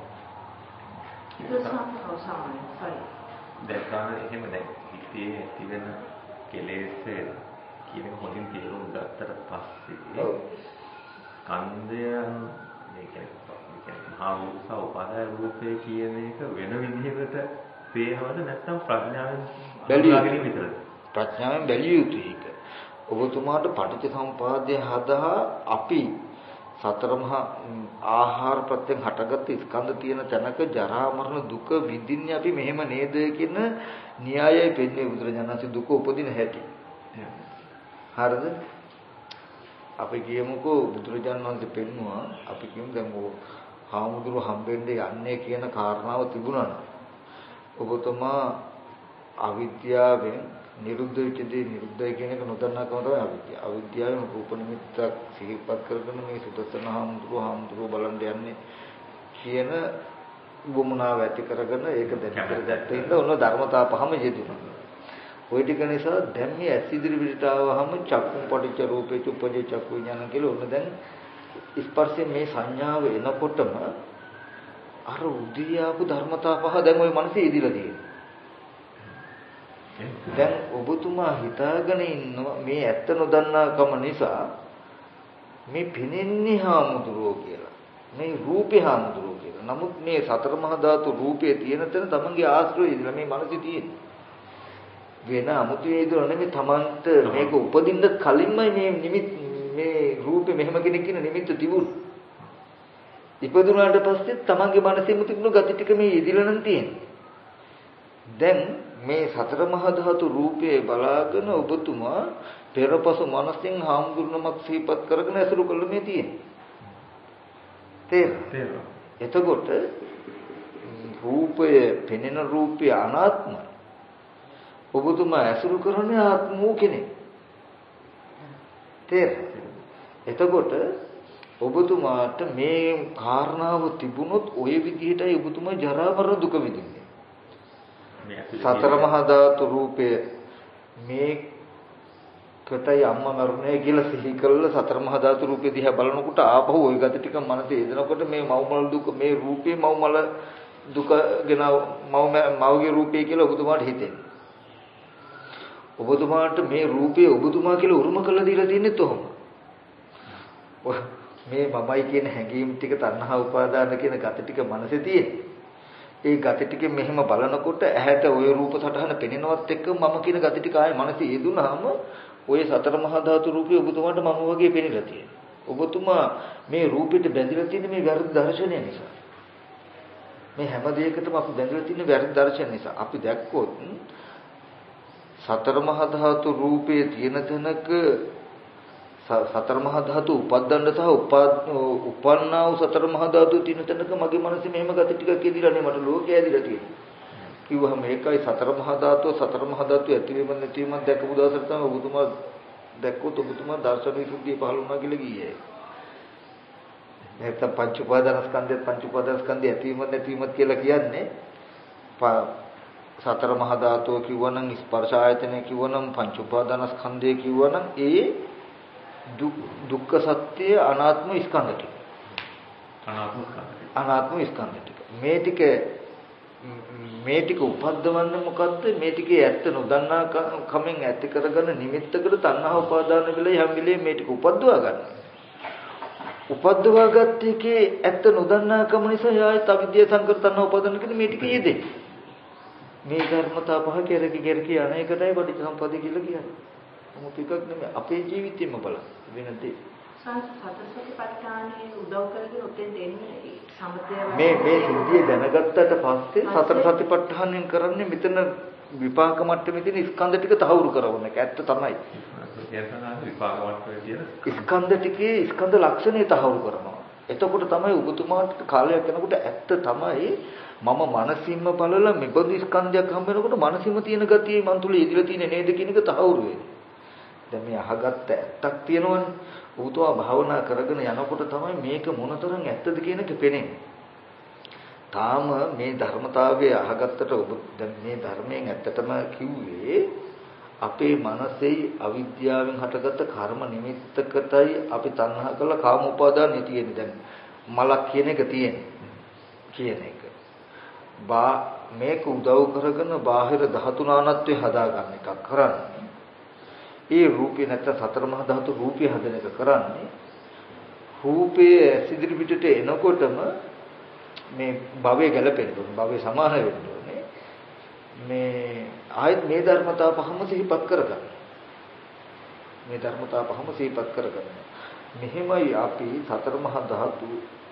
දැන් ගන්න එහෙම දැන් ඉතියේ තිබෙන කෙලෙස් කියන හොඳින් තේරුම් ගත්තට පස්සේ ස්කන්ධය මේ කියන්නේ මහා රූප උපාදාය රූපේ කියන එක වෙන විදිහකට පේනවද නැත්නම් ප්‍රඥාවෙන් බැලුවාගෙන විතරද? ප්‍රඥාවෙන් බැලිය යුතුයි ඒක. ඔබතුමාට පටිච්චසමුපාදය හදා අපි සතර මහා ආහාර ප්‍රත්‍යයෙන් හටගත්ත ස්කන්ධ තියෙන තැනක ජරා මරණ දුක විඳින්නේ අපි මෙහෙම නේද කියන න්‍යායය පෙන්නේ බුදුරජාණන්සේ දුක උපදින හැටි. හරිද? අපි කියමුකෝ බුදුරජාණන් වහන්සේ පෙන්නවා අපි කියමු දැන් ඕ හාමුදුරු හම්බෙන්නේ යන්නේ කියන කාරණාව තිබුණා නම් ඔබතුමා අවිද්‍යාවෙන් නිරුද්ධ වෙච්චදී නිරුද්ධයි කියන එක නොදන්නාකම තමයි අවිද්‍යාව. අවිද්‍යාවෙන් රූප නිමිත්තක් සිහිපත් කරගෙන මේ සුදස්සන හාමුදුරුවෝ බලන්න යන්නේ කියන වුමනාව ඇති කරගෙන ඒක දැක්කේ ඉඳ ඔන්න ධර්මතා පහම යෙදුණා. ওই ටික නිසා දැන් මේ ඇස් ඉදිරි පිටට ආවහම චක්කුම් පටිච්ච රූපේ චුප්පජේ චක්කු විඥාන කියලා ඔන්න දැන් ස්පර්ශයෙන් මේ සංඥාව එනකොටම අර උදී ආපු ධර්මතා පහ දැන් ওই මනසේ ඉදිලා තියෙනවා. දැන් ඔබතුමා හිතාගෙන ඉන්නවා මේ ඇත්ත නොදන්නාකම නිසා මේ පිනෙන්නේ හාමුදුරුවෝ කියලා. මේ රූපේ හාමුදුරුවෝ කියලා. නමුත් මේ සතර මහා ධාතු රූපේ තියෙන තැන තමන්ගේ ආශ්‍රය ඉදලා මේ මනසේ තියෙන්නේ. වෙන 아무තු වේදන නෙමෙයි තමන්ට මේක උපදින්න කලින්මයි මේ රූපේ මෙහෙම කෙනෙක් කියන නිමිත්ත තිබුණා. ඉපදුනාට පස්සේ තමන්ගේ මනසෙම තිබුණු gati ටික මේ ඉදිලා නම් තියෙන්නේ. දැන් මේ සතර මහා ධාතු රූපේ බලාගෙන ඔබතුමා පෙරපසු මනසෙන් හාමුදුරුවමක් සිහිපත් කරගෙන ඇසුරු කළ මේ තියෙන්නේ. තේරෙනවා. එතකොට රූපය පෙනෙන රූපය අනාත්මයි. ඔබතුමා ඇසුරු කරන්නේ ආත්ම වූ කෙනෙක්. තේරෙනවා. එතකොට ඔබතුමාට මේ කාරණාව තිබුණොත් ওই විදිහටයි ඔබතුමා ජරා මරණ දුක විඳින්නේ. සතර මහා ධාතු රූපය මේකටයි අම්මා මරුනේ කියලා සිහි කළා සතර මහා ධාතු රූපය දිහා බලනකොට ආපහු ওই ගති ටික මනසේ එදෙනකොට මේ මව්මල දුක මේ රූපේ මව්මල දුක ගෙන මවගේ රූපය කියලා ඔබතුමාට හිතෙන්නේ. ඔබතුමාට මේ රූපේ ඔබතුමා කියලා උරුම කරලා දීලා තින්නේ තොහොම. මේ මමයි කියන හැඟීම් ටික තණ්හා උපාදාන කියන ගති ටික මනසේ තියෙන්නේ. ඒ gati ටික මෙහෙම බලනකොට ඇහැට ওই රූප සටහන පෙනෙනවත් එක්ක මම කියන gati ටික ආයේ මනසේ යෙදුනහම ওই සතර මහා ධාතු රූපය ඔබතුමාට මම වගේ පෙනෙලා තියෙනවා. ඔබතුමා මේ රූපෙට බැඳිලා තියෙන මේ වැරදි දර්ශනය නිසා. මේ හැම දෙයකටම අපි බැඳිලා තියෙන වැරදි දර්ශනය නිසා. අපි දැක්කොත් සතර මහා ධාතු රූපයේ තියෙන තැනක සතර මහා ධාතු උපද්දන්න සහ උපන්නා වූ සතර මහා ධාතු තියෙන තැනක මගේ මනසේ මෙහෙම gati ටිකක් එදිලා නේ මට ලෝකය ඇදිලා තියෙන්නේ. කිව්වහම ඒකයි සතර මහා ධාතු ඇතිවීම නැතිවීම දැකපු දවසට තමයි ඔබතුමා දැක්කොත් ඔබතුමා දර්ශන විසුද්ධිය පහළ වුණා කියලා ගියේ. නැත්නම් පංච උපාදානස්කන්ධය ඇතිවීම නැතිවීම කියලා කියන්නේ සතර මහා ධාතුව කිව්වනම් ස්පර්ශ ආයතනය කිව්වනම් පංච උපාදානස්කන්ධය කිව්වනම් ඒ දුක්ඛ සත්‍ය අනාත්ම ස්කන්ධ ටික. අනාත්ම ස්කන්ධ ටික. මේ ටික උපද්දවන්නේ මොකද්ද? මේ ටිකේ ඇත්ත නොදන්නා කමෙන් ඇති කරගෙන නිමිත්තකට තණ්හා උපාදාන වෙලයි හැම වෙලේම මේ ටික උපද්දවා ගන්න. උපද්දවා ගත්ත එකේ ඇත්ත නොදන්නා කම නිසා ආයත අවිද්‍යාව සංකර තණ්හා උපාදාන කියන මේ ටික යෙදෙන්නේ. මේ ධර්මතා පහ කෙරකි අනේකටයි පටිච්චසමුප්පාදේ කියලා කියන්නේ. මොකක් එකක් නෙමෙයි අපේ ජීවිතේම බලන්න වෙන දේ. සතරසතිපට්ඨානයේ උදව් කරගෙන උතෙන් දෙන්නේ සමතය මේ සිද්ධිය දැනගත්තට පස්සේ සතර සතිපට්ඨානයෙන් කරන්නේ මෙතන විපාක මට්ටමේ තියෙන ස්කන්ධ ටික තහවුරු කරවන එක. ඇත්ත තමයි. විපාක මට්ටමේ තියෙන ස්කන්ධ ටිකේ ස්කන්ධ ලක්ෂණේ තහවුරු කරනවා. එතකොට තමයි ඔබතුමාට කාලයක් යනකොට ඇත්ත තමයි මම මනසින්ම බලලා මෙබඳු ස්කන්ධයක් හම්බ වෙනකොට මනසින්ම තියෙන ගතිය මන් තුල ඉදිරිය තියෙන නේද කියන එක තහවුරු වෙනවා. දැන් මේ අහගත්ත ඇත්තක් තියෙනවනේ. ඌතවා භාවනා කරගෙන යනකොට තමයි මේක මොනතරම් ඇත්තද කියන එක පේන්නේ. තාම මේ ධර්මතාවය අහගත්තට ඔබ දැන් මේ ධර්මයෙන් ඇත්තටම කිව්වේ අපේ මනසේ අවිද්‍යාවෙන් හටගත්ත කර්ම නිමිත්තකටයි අපි තණ්හා කළ කාම උපාදානෙ තියෙන්නේ. දැන් මලක් කියන එක තියෙන්නේ කියන එක. මේක උදව් කරගෙන බාහිර ධාතු නානත්වයේ හදාගන්න එකක් කරන්නේ. ඒ රූපේ නැත්නම් සතර මහා ධාතු රූපේ හදන එක කරන්නේ. රූපයේ සිදිරි පිටට එනකොටම මේ භවයේ ගැලපෙන්න ඕනේ. භවයේ සමාන වෙන්න ඕනේ. මේ ආයත් මේ ධර්මතාව පහම සිහිපත් කරගන්න. මේ ධර්මතාව පහම සිහිපත් කරගන්න. මෙහෙමයි අපි සතර මහා ධාතු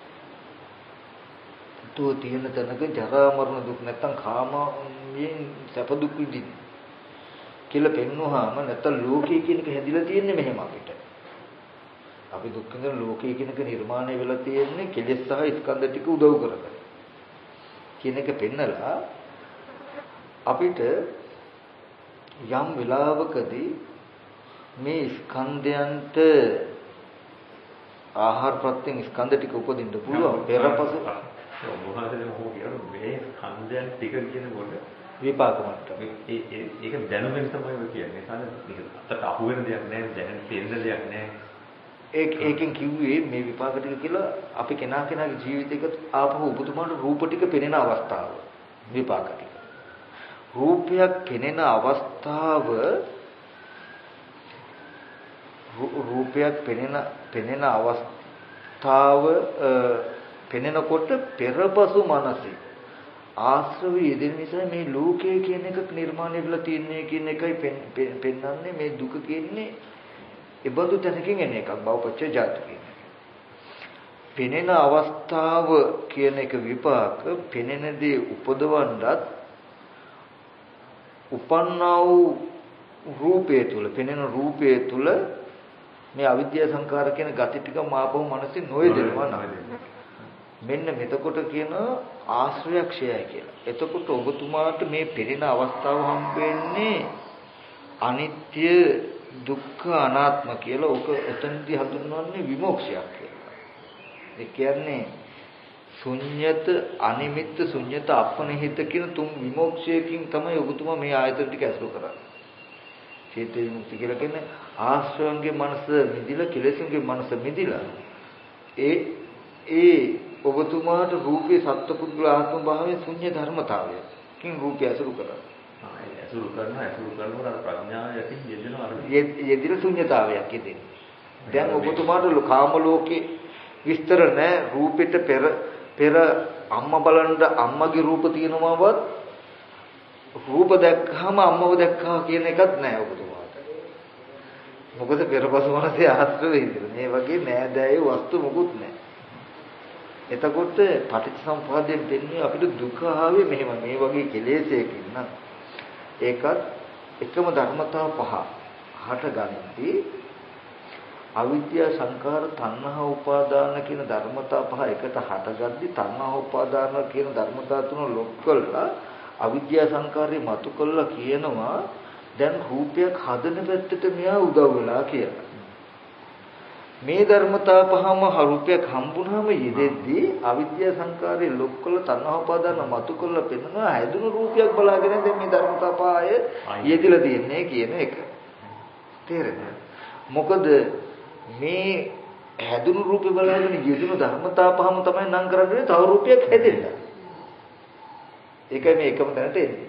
තෝ තියෙන තැනක ජරා මරණ දුක් නැත්තම් කාමයෙන් සැප දුක් විඳින්න කියලා පෙන්වුවාම නැත්තම් ලෝකයේ කියන එක හැදිලා තියෙන්නේ මෙහෙම අපිට. අපි දුක් විඳින ලෝකයේ කියන එක නිර්මාණය වෙලා තියෙන්නේ කෙලෙස් සහ ස්කන්ධ ටික උදව් කරගෙන. කියන එක පෙන්නලා අපිට යම් වෙලාවකදී මේ ස්කන්ධයන්ට ආහාර ප්‍රත්‍යයෙන් ස්කන්ධ ටික උපදින්න පුළුවන්. පෙරපසු මොහොතේ මොහොත මේ ස්කන්ධයන් ටික කියනකොට විපාක මට්ටම. ඒක දැනුමෙන් තමයි ඔය කියන්නේ. අතට අහු වෙන දෙයක් නෑ, දැනෙන තේරෙන දෙයක් නෑ. ඒකෙන් කිව්වේ මේ විපාක ටික කියලා අපි කෙනාගේ ජීවිතයක ආපහු උපතුමාට රූප ටික පෙනෙන අවස්ථාව. විපාක ටික. රූපයක් පෙනෙන අවස්ථාව රූපයක් පෙනෙන අවස්ථාව පෙනෙනකොට පෙරපසු මනසේ ආශ්‍රව යෙදෙන නිසා මේ ලෝකය කියන එක නිර්මාණය වෙලා තියෙන්නේ කියන එකයි පෙන්වන්නේ. මේ දුක කියන්නේ ඒබඳු තැනකින් එන එකක් බවපච්ච ජාති කියන එක. පෙනෙන අවස්ථාව කියන එක විපාක පෙනෙන දේ උපදවන්නත් උපන්නා වූ රූපය තුල පෙනෙන රූපය තුල මේ අවිද්‍යා සංකාර කියන gati ටික මාපව මනසේ නොයදෙනවා නේද? මෙන්න මෙතකොට කියන ආශ්‍රයක්ෂයයි කියලා. එතකොට ඔබතුමාට මේ පෙනෙන අවස්ථාව හම්බෙන්නේ අනිත්‍ය දුක්ඛ අනාත්ම කියලා. ඔක එතනදී හඳුන්වන්නේ විමෝක්ෂයක් කියලා. ඒ කියන්නේ ශුන්්‍යත අනිමිත්ත ශුන්්‍යත අපනිහිත කියන තුන් විමෝක්ෂයකින් තමයි ඔබතුමා මේ ආයතන ටික ඇසුරු කරන්නේ. චේතන විමුක්ති කියලා කියන්නේ ආශ්‍රවංගේ මනස මිදිලා කෙලෙසුන්ගේ මනස මිදිලා ඒ ඔබතුමාට රූපේ සත්පුද්ගල ආත්ම භාවයේ ශුන්‍ය ධර්මතාවයකින් රූපය ඇසුරු කරනවා. ඇසුරු කරනකොට අර ප්‍රඥාව යකින් යෙදෙනවා. යෙදින ශුන්‍යතාවයක් යෙදෙන්නේ. දැන් ඔබතුමාට කාම ලෝකේ විස්තර නැහැ. රූපෙට පෙර අම්මා බලන්න අම්මගේ රූප තියෙනවවත් රූප දැක්කම අම්මව දැක්කා කියන එකක් නැහැ ඔබතුමාට. මොකද පෙරපසු මනසේ ආශ්‍රව ඉදිරිය. මේ වගේ නෑදෑයෝ වස්තු මොකුත් නැහැ. එතකොට පටිච්චසමුප්පාදයෙන් දෙන්නේ අපිට දුක ආවේ මෙහෙම මේ වගේ කෙලෙසයකින් නම් ඒකත් එකම ධර්මතාව පහ හටගනිද්දී අවිද්‍යා සංකාර තණ්හා උපාදාන කියන ධර්මතා පහ එකට හටගද්දී තණ්හා උපාදාන කියන ධර්මතා තුන ලොක් කළා අවිද්‍යා සංකාරේ මතු කළා කියනවා දැන් රූපයක් හදන පැත්තට මෙයා උදව් වෙලා කියලා. මේ ධර්මතා පහම රූපයක් හම්බුනහම යෙදෙද්දී අවිද්‍යා සංකාරේ ලොක් කළා තණ්හා උපාදාන මතු කළා පෙන්නවා හැදුණු රූපයක් බලාගෙන දැන් මේ ධර්මතා පහය යෙදিলা තියන්නේ කියන එක. තේරෙනවද? මොකද මේ හැදුණු රූපේ බලාගෙන යෙදුණු ධර්මතා පහම තමයි නම් කරන්නේ තව රූපයක් හැදෙන්න. ඒකයි මේ එකම තැනට එන්නේ.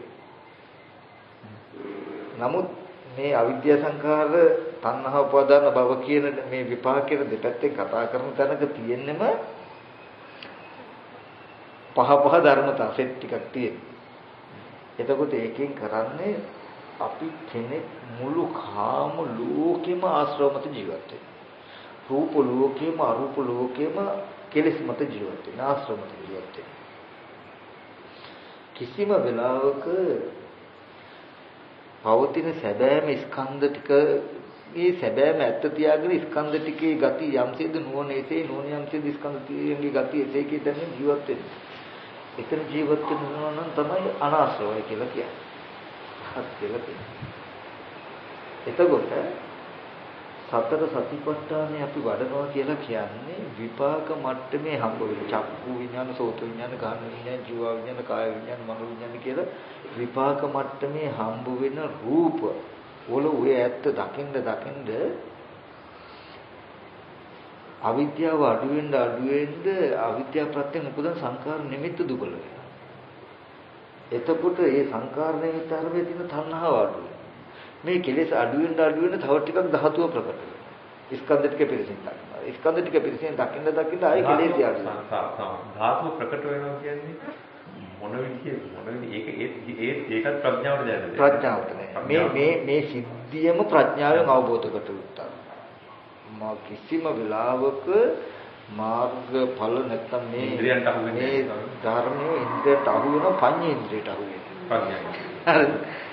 නමුත් මේ අවිද්‍යා සංඛාර තණ්හා උපාදාන භව කියන මේ විපාකයේ දෙපැත්තෙන් කතා කරන තැනක තියෙන්නෙම පහ ධර්මතා සෙට් ටිකක් තියෙනවා. එතකොට ඒකෙන් කරන්නේ අපි කෙනෙක් මුළු කාම ලෝකෙම ආශ්‍රව මත ජීවත් වෙනවා. රූප ලෝකෙම අරූප ලෝකෙම කෙලෙස් මත ජීවත් වෙනවා. ආශ්‍රව මත ජීවත් වෙනවා. කිසිම වෙලාවක පවතින සැබෑම ස්කන්ධ ටික මේ සැබෑම ඇත්ත තියාගෙන ස්කන්ධ ටිකේ ගති යම්සේද නුවණේසේ නුවණ යම්සේද ස්කන්ධ ටිකේ ගති එසේ කියන ජීවත් වෙනවා. එතන ජීවත් වෙනවා නම් තමයි අනාශ්‍රවය කියලා කියන්නේ. හත් කියලා කියනවා. එතකොට සතර සතිපට්ඨානෙ අපි වඩනවා කියලා කියන්නේ විපාක මට්ටමේ හම්බ වෙන චක්කු විඥාන, සෝත විඥාන, ගාන විඥාන, ජීව විඥාන, කාය විඥාන, මනෝ විඥාන කියලා විපාක මට්ටමේ හම්බ වෙන රූප වල ඔය ඇත්ත දකින්න අවිද්‍යාව අඩු වෙන්න අවිද්‍යාව ප්‍රත්‍යයෙන් උපදින සංකාර නිමිත්ත දුබල වෙනවා. එතකොට මේ සංකාර නිමිත්ත අරබේ තියෙන තණ්හාව අඩු වෙනවා. මේ කෙලෙස් අඩු වෙන තව ටිකක් ධාතුව ප්‍රකට වෙනවා. ස්කන්ධ ටික පිළිසින් දකිනවා. ස්කන්ධ ටික පිළිසින් දකින්න ආයි කෙලෙස් අඩු වෙනවා. ධාතුව ප්‍රකට වෙනවා කියන්නේ මොන විදිහේ ඒකත් ප්‍රඥාවට දැනගන්න. ප්‍රඥාවට නෑ. මේ සිද්ධියම ප්‍රඥාවෙන් අවබෝධ කට උත්තරයි. මා කිසිම වෙලාවක මාර්ගඵල නැත්තම් මේ ඉන්ද්‍රියන්ට අහු වෙන්නේ මේ ධර්මයේ ඉන්ද්‍රියට අහු වෙන පඤ්චේන්ද්‍රියට අහු වෙනවා. ප්‍රඥාව.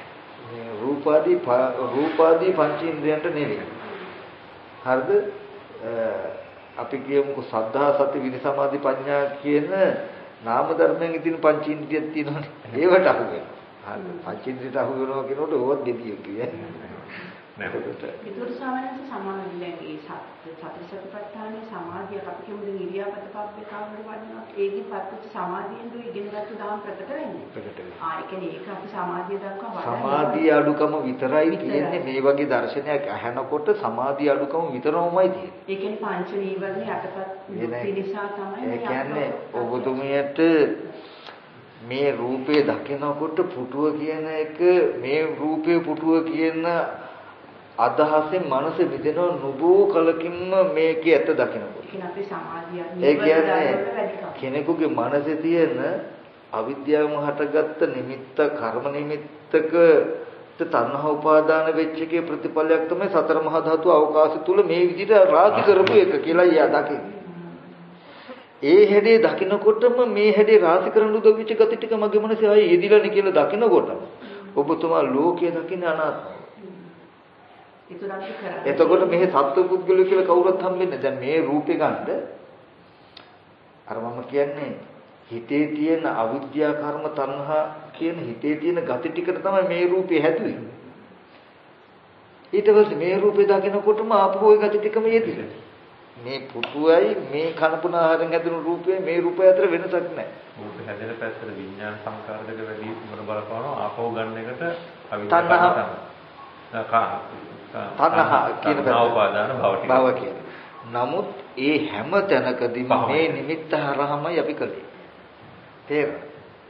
රූපාදී පංචේන්ද්‍රයන්ට නෙවෙයි. හරිද? අපි කියමුකෝ සද්ධා සති විරි සමාධි ප්‍රඥා කියන නාම ධර්මයෙන් ඉදින පංචේන්ද්‍රියක් තියෙනවනේ. ඒවට අහු වෙනවා. හරිද? පංචේන්ද්‍රියට අහු වෙනවා කියනකොට ඕවත් දෙවියෝ කියන්නේ. ඒකට සාමාන්‍යයෙන් සමාධියෙන් ඒ සතර සතිපට්ඨානයේ සමාධිය අපි කියමු දැන් ඉරියාපත පබ්බේ කාමර වඩනවා. ඒකේ පත්‍ච සමාධියෙන් දු ඉගෙනගත්තු දාම් ප්‍රකට වෙන්නේ. ආ ඒ කියන්නේ ඒක අපි සමාධිය දක්වා වඩනවා. සමාධිය අඩුකම විතරයි තියෙන්නේ මේ වගේ දර්ශනයක් අහනකොට සමාධිය අඩුකම විතරමයි තියෙන්නේ. ඒ කියන්නේ පංච නීවරණ යටපත් නිසා තමයි ඒ කියන්නේ ඔබතුමියට මේ රූපේ දකිනකොට පුටුව කියන එක මේ රූපේ පුටුව කියන අදහසෙන් මනස මිදෙනව නුබෝ කලකින්ම මේකේ ඇත්ත දකිනකොට. ඒ කියන්නේ කෙනෙකුගේ මනසේ තියෙන අවිද්‍යාවම හටගත්ත නිමිත්ත කර්ම නිමිත්තක තණ්හා උපාදාන වෙච්ච එකේ ප්‍රතිඵලයක් තමයි සතර මහා ධාතු අවකාශය තුල මේ විදිහට රාජි කරපු එක කියලා යා දකින්නේ. ඒ හැඩේ දකිනකොටම මේ හැඩේ රාශි කරන දුවිච්ච ගති ටික මගේ මනසේ ආයේ යෙදිලානේ කියලා දකිනකොටම ඔබතුමා ලෝකය දකින්න අනාත්මයි. එතකොට මෙහි සත්ව පුද්ගලය කියලා කවුරුත් හම්බෙන්නේ. දැන් මේ රූපේ ගන්න අර මම කියන්නේ හිතේ තියෙන අවිද්‍යා කර්ම තණ්හා කියන හිතේ තියෙන ගති ටිකට තමයි මේ රූපේ හැදුවේ. ඊට පස්සේ මේ රූපේ දකිනකොටම ආපහු ওই ගති ටිකම යෙදිලා. මේ පුතුයි මේ කනපුන ආහාරයෙන් හැදුණු රූපේ මේ රූපය අතර වෙනසක් නැහැ. රූපේ හැදෙන පැත්තට විඥාන සංකාර දෙක වැඩි මොන බලපානවා ආපහු ගන්න එකට තණ්හා කියන උපාදාන භව කියන. නමුත් ඒ හැම තැනකදීම මේ නිමිත්ත හරහමයි අපි කළේ. තේරෙනවද?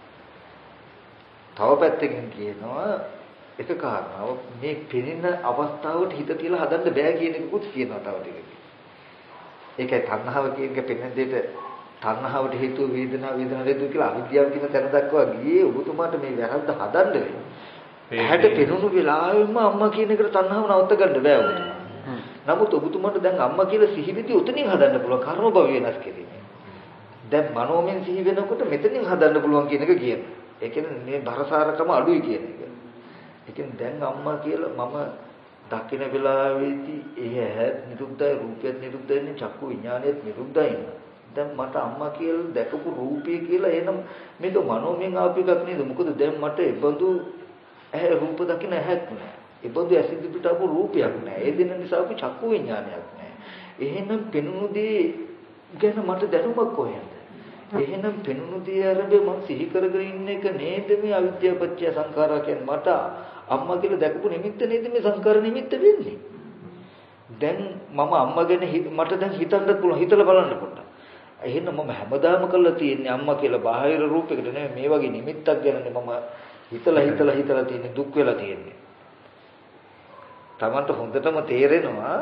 තව පැත්තකින් කියනවා එක කාරණාව මේ පිළින අවස්ථාවට හිත තියලා හදන්න බෑ කියන එකකුත් කියනවා තව ටිකක්. ඒකයි තණ්හාව කියන එක පෙනෙන දෙයට තණ්හාවට හේතුව වේදනාව හේතුව කියලා අවිද්‍යාව කියන තැන දක්වා ගියේ ඔබතුමාට මේ වැරද්ද හදන්න වෙන්නේ. ඇහැට පෙනුණු වෙලාවෙම අම්මා කියන එකට තණ්හාව නවත්ත ගන්න බෑ ඔබතුමා. නමුත් ඔබතුමාට දැන් අම්මා කියලා සිහිවිදි උතනින් හදන්න පුළුවන් කර්ම භව වෙනස් කිරීමෙන්. දැන් මනෝමෙන් සිහි වෙනකොට මෙතනින් හදන්න පුළුවන් කියන එක කියනවා. ඒ කියන්නේ මේ බරසාරකම අඩුයි කියන එක. ඒ කියන්නේ දැන් අම්මා කියලා මම දකින වෙලාවේදී එහැ නිරුද්ධයි රූපයත් නිරුද්ධයි චක්කු විඥානයත් නිරුද්ධයි. දැන් මට අම්මා කියලා දැකපු රූපය කියලා එනම් මේක මනෝමෙන් ආපු එකක් නේද? මොකද දැන් මට ඒබඳු ඇහැ රූප දකින්න ඇහැක් නැහැ. ඒබඳු ඇසිදි පිට ආපු රූපයක් නැහැ. ඒ දෙන්න නිසා ආපු චක්කු විඥානයක් නැහැ. එහෙනම් පෙනුණු දේ ගැන මට දැනුමක් කොහෙන්ද? එහෙනම් පෙනුණු දේ අරබේ මම සිහි කරගෙන ඉන්න එක නේද මේ අවිද්‍යාව පත්‍ය සංඛාරා කියන්නේ මට අම්මා කියලා දැකපු නිමිත්ත නේද මේ සංඛාර නිමිත්ත වෙන්නේ. දැන් මම අම්මා ගැන මට දැන් හිතන්න පුළුවන් හිතලා බලන්න පොඩ්ඩක්. එහෙනම් මම හැමදාම කරලා තියෙන්නේ අම්මා කියලා බාහිර රූපයකට නෙමෙයි මේ වගේ නිමිත්තක් ගැනනේ මම හිතලා තියෙන්නේ දුක් වෙලා තියෙන්නේ. තමන්ට හොඳටම තේරෙනවා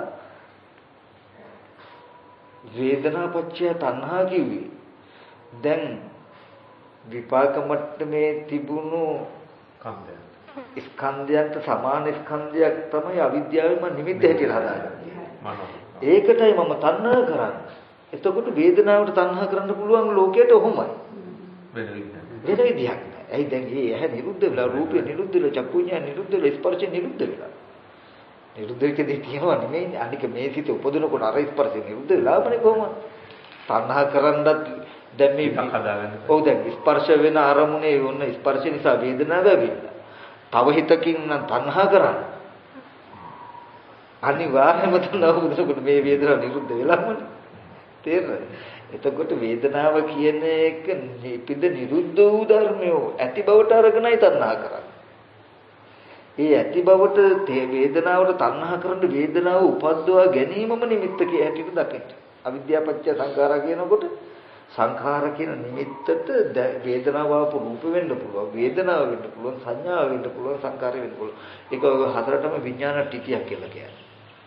වේදනාපච්චය තණ්හා කිව්වේ. දැන් විපාක මට්ටමේ තිබුණු ස්කන්ධයන්ට සමාන ස්කන්ධයක් තමයි අවිද්‍යාවෙන් මම නිමිත්ත හැටියට හදාගන්නේ. ඒකටයි මම තණ්හා කරන්නේ. එතකොට වේදනාවට තණ්හා කරන්න පුළුවන් ලෝකයට ඔහොමයි. වෙන විදිහක් නෑ. ඇයි දැන් මේ ඇහැ නිරුද්ධ වෙලා රූපේ නිරුද්ධ වෙලා චක්කු විඤ්ඤාණ නිරුද්ධ වෙලා ස්පර්ශ නිරුද්ධ වෙලා. නිරුද්ධ වෙකදී කියනවා නෙමෙයි අනික මේ සිත උපදිනකොට අර ස්පර්ශ නිරුද්ධ වෙලාමනේ කොහොමද? තණ්හා කරන්නත් දැන් මේ හදාගන්න. ඔව් දැන් ස්පර්ශ වෙන අරමුණේ වුණ ස්පර්ශ නිසා වේදනාව ඇවිල්ලා. තව හිතකින් නම් තණ්හා කරන්නේ. අනිවාර්යයෙන්ම තණ්හාව උපදිනකොට මේ වේදනාව නිරුද්ධ වෙලාමනේ. තේරෙනවද? එතකොට වේදනාව කියන එක නිපිද නිරුද්ධ වූ ධර්මයෝ ඇති බවට අරගෙනයි තණ්හා කරන්නේ. ඒ ඇති බවට වේදනාවට තණ්හා කරන වේදනාව උපද්දවා ගැනීමම නිමිත්ත කිය හැටියට දකින්න. අවිද්‍යාපච්චය සංඛාරා කියනකොට සංඛාර කියන නිමිත්තට වේදනාව ආපු රූප වෙන්න පුළුවන්, වේදනාව වෙන්න පුළුවන්, සංඥාව වෙන්න පුළුවන්, සංඛාරය වෙන්න පුළුවන්. ඒක හතරටම විඥාන ටිකියක් කියලා කියන්නේ.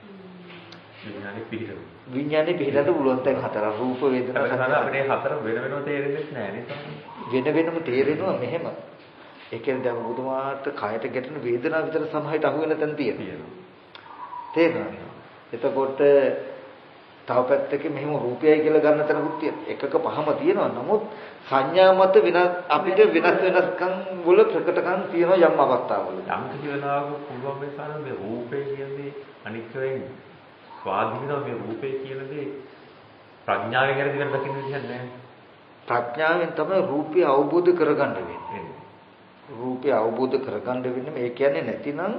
විඥානේ පිළිගන්න පුළුවන් තැන් හතර. රූප වේදනා සංඥා. අපිට හතර වෙන වෙනම තේරෙන්නේ නැහැ නේද? වෙන වෙනම තේරෙනවා මෙහෙම. ඒ කියන්නේ දැන් බුදුමාට කයට ගැටෙන වේදනාව විතර සමහරට අහු වෙන තැන් තියෙනවා. තේරෙනවද? එතකොට තව පැත්තකින් මෙහෙම රූපයයි කියලා ගන්න තැනකුත් තියෙනවා. එකක පහම තියෙනවා. නමුත් සංඥා මත අපිට වෙනස්කම් වල ප්‍රකටකම් තියෙනවා යම් අවස්ථාවල. යම් කිසි වෙලාවක පුළුවන් මේ සාන මේ රූපේ කියන්නේ අනිත්‍යයෙන් ස්වාධීනව මේ රූපේ කියන දේ ප්‍රඥාවෙන් හරි දිගට දකින්න විදිහක් නැහැ. ප්‍රඥාවෙන් තමයි රූපය අවබෝධ කරගන්න වෙන්නේ. රූපය අවබෝධ කරගන්න වෙන්නේ මේ කියන්නේ නැතිනම්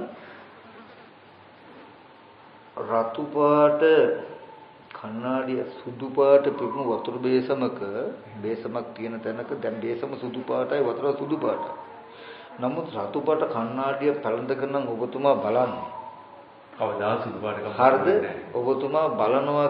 රතු පාට කණ්ණාඩිය සුදු පාට පිරුණු වතුර බේසමක බේසමක් තියෙන තැනක දැන් බේසම සුදු පාටයි වතුර සුදු පාටයි. නමුත් රතු පාට කණ්ණාඩිය පැලඳගෙන නම් ඔබතුමා බලන්නේ. කවදා සුදු පාටක හරිද? ඔබතුමා බලනවා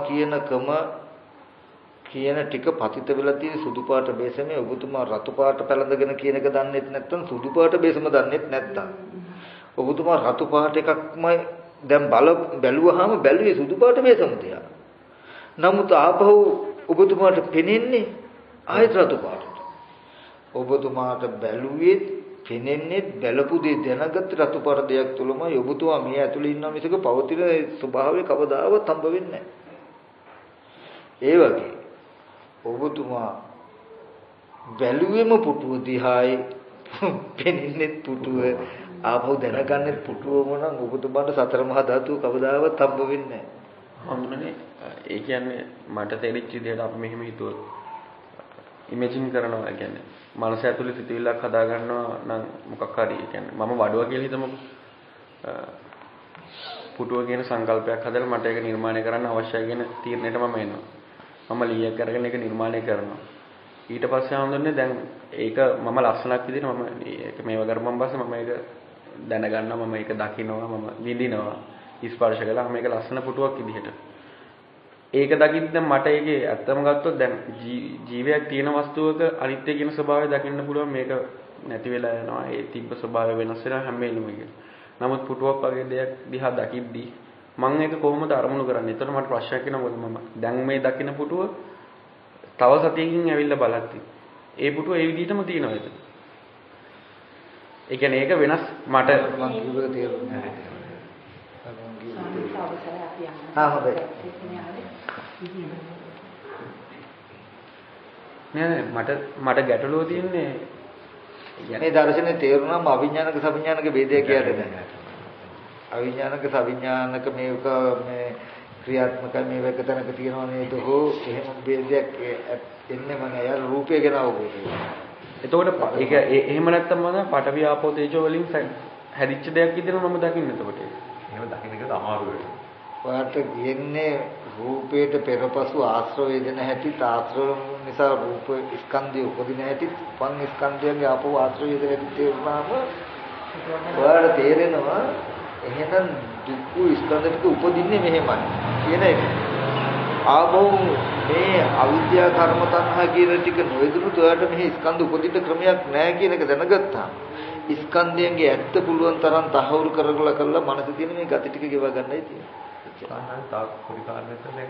කියන ටික පතිත වෙලා තියෙන සුදු පාට බේසමේ ඔබතුමා රතු පාට පැලඳගෙන කියන එක දන්නෙත් නැත්නම් සුදු පාට බේසම දන්නෙත් නැත්නම් ඔබතුමා රතු පාට එකක්මයි දැන් බැලුවාම බැලුවේ සුදු පාට බේසම තියා. නමුත් ආපහු ඔබතුමාට පෙනෙන්නේ ආයත රතු පාටට. ඔබතුමාට බැලුවේ පෙනෙන්නේ බැලපු දේ දැනගත් රතු පාට දෙයක් තුලමයි ඔබතුමා මේ ඇතුලේ ඉන්නා මිසක පවතින ස්වභාවය කවදාවත් හම්බ වෙන්නේ නැහැ. ඒ වගේ ඔබතුමා බැලුවෙම පුටුව දිහායි පෙනෙන්නේ පුටුව ආපහු දැනගන්නේ පුටුවම නම් ඔබතුමාට සතර මහා ධාතු කවදාවත් හම්බ වෙන්නේ නැහැ. හඳුනන්නේ ඒ කියන්නේ මට තේරිච්ච විදිහට අපි මෙහෙම හිතුවොත් ඉමේජින් කරනවා කියන්නේ මනස ඇතුලේ සිතුවිල්ලක් හදා ගන්නවා නම් මොකක් හරි කියන්නේ මම වඩුවා කියලා හිතමුකෝ පුටුව කියන සංකල්පයක් හදලා මට ඒක නිර්මාණය කරන්න අවශ්‍යයි කියන තීරණයට මම එනවා මම ලීයක් අරගෙන ඒක නිර්මාණය කරනවා ඊට පස්සේ හඳුනන්නේ දැන් ඒක මම ලස්සනක් විදිහට මම ඒක මේව කරපුවම පස්සේ මම ඒක දැනගන්නවා මම ඒක දකිනවා මම විඳිනවා ස්පර්ශ කළා මේක ලස්සන පුටුවක් විදිහට ඒක දකින්න දැන් මට ඒකේ ඇත්තම ගත්තොත් දැන් ජීවයක් තියෙන වස්තුවක අනිත්‍ය කියන ස්වභාවය දකින්න පුළුවන් මේක නැති වෙලා යනවා ඒ තිබ්බ ස්වභාවය වෙනස් වෙනවා හැම වෙලෙම ඒක. නමුත් පුටුවක් වගේ දෙයක් දිහා දකිද්දී මම ඒක කොහොමද අරමුණු කරන්නේ? එතකොට මට ප්‍රශ්නයක් එනවා මොකද මම දැන් මේ දකින්න පුටුව තව සතියකින් ඇවිල්ලා බලද්දි ඒ පුටුව ඒ විදිහටම තියෙනවා ඒක. ඒ කියන්නේ ඒක වෙනස් මට මම කිව්වක තේරුන්නේ නැහැ. හොඳයි. නෑ මට ගැටලුව තියෙන්නේ මේ දර්ශනේ තේරුණාම අවිඥානික සවිඥානික ભેදය කියන්නේ නැහැ. අවිඥානික සවිඥානික මේක මේ ක්‍රියාත්මකයි මේ එක තැනක තියෙනවා නේද හෝ එහෙම ભેදයක් එන්නේ මම යාර රූපය ගැන අවබෝධ වෙනවා. එතකොට ඒක එහෙම නැත්තම් මම පඨවි ආපෝ තේජෝ වලින් හැදිච්ච දෙයක් විදිහට මම දකින්න එතකොට එහෙම දකින්න එක අමාරු වෙනවා. ඔයාලට කියන්නේ රූපයට පෙරපසු ආශ්‍රව වේදන හැටි ආශ්‍රව නිසා රූප ස්කන්ධය උපදින හැටි පං ස්කන්ධයන්ගේ ආපෝ ආශ්‍රව වේදන හැටි තේරුණාම ඔයාලට තේරෙනවා එහෙනම් දුක්ඛ ස්කන්ධ ටික උපදින්නේ මෙහෙමයි කියන එක. ආපෝ මේ අවිද්‍යා කර්ම තණ්හා කියන ටික නොයදුනොත් ඔයාලට මේ ස්කන්ධ උපදින්න ක්‍රමයක් නැහැ කියන එක දැනගත්තා. ස්කන්ධයන්ගේ ඇත්ත පුළුවන් තරම් තහවුරු කරලා මනස තියෙන මේ gati ටික ගෙව ගන්නයි තියෙන්නේ. සාමාන්‍යයෙන් තාක් පොඩි කාරණයක් තමයි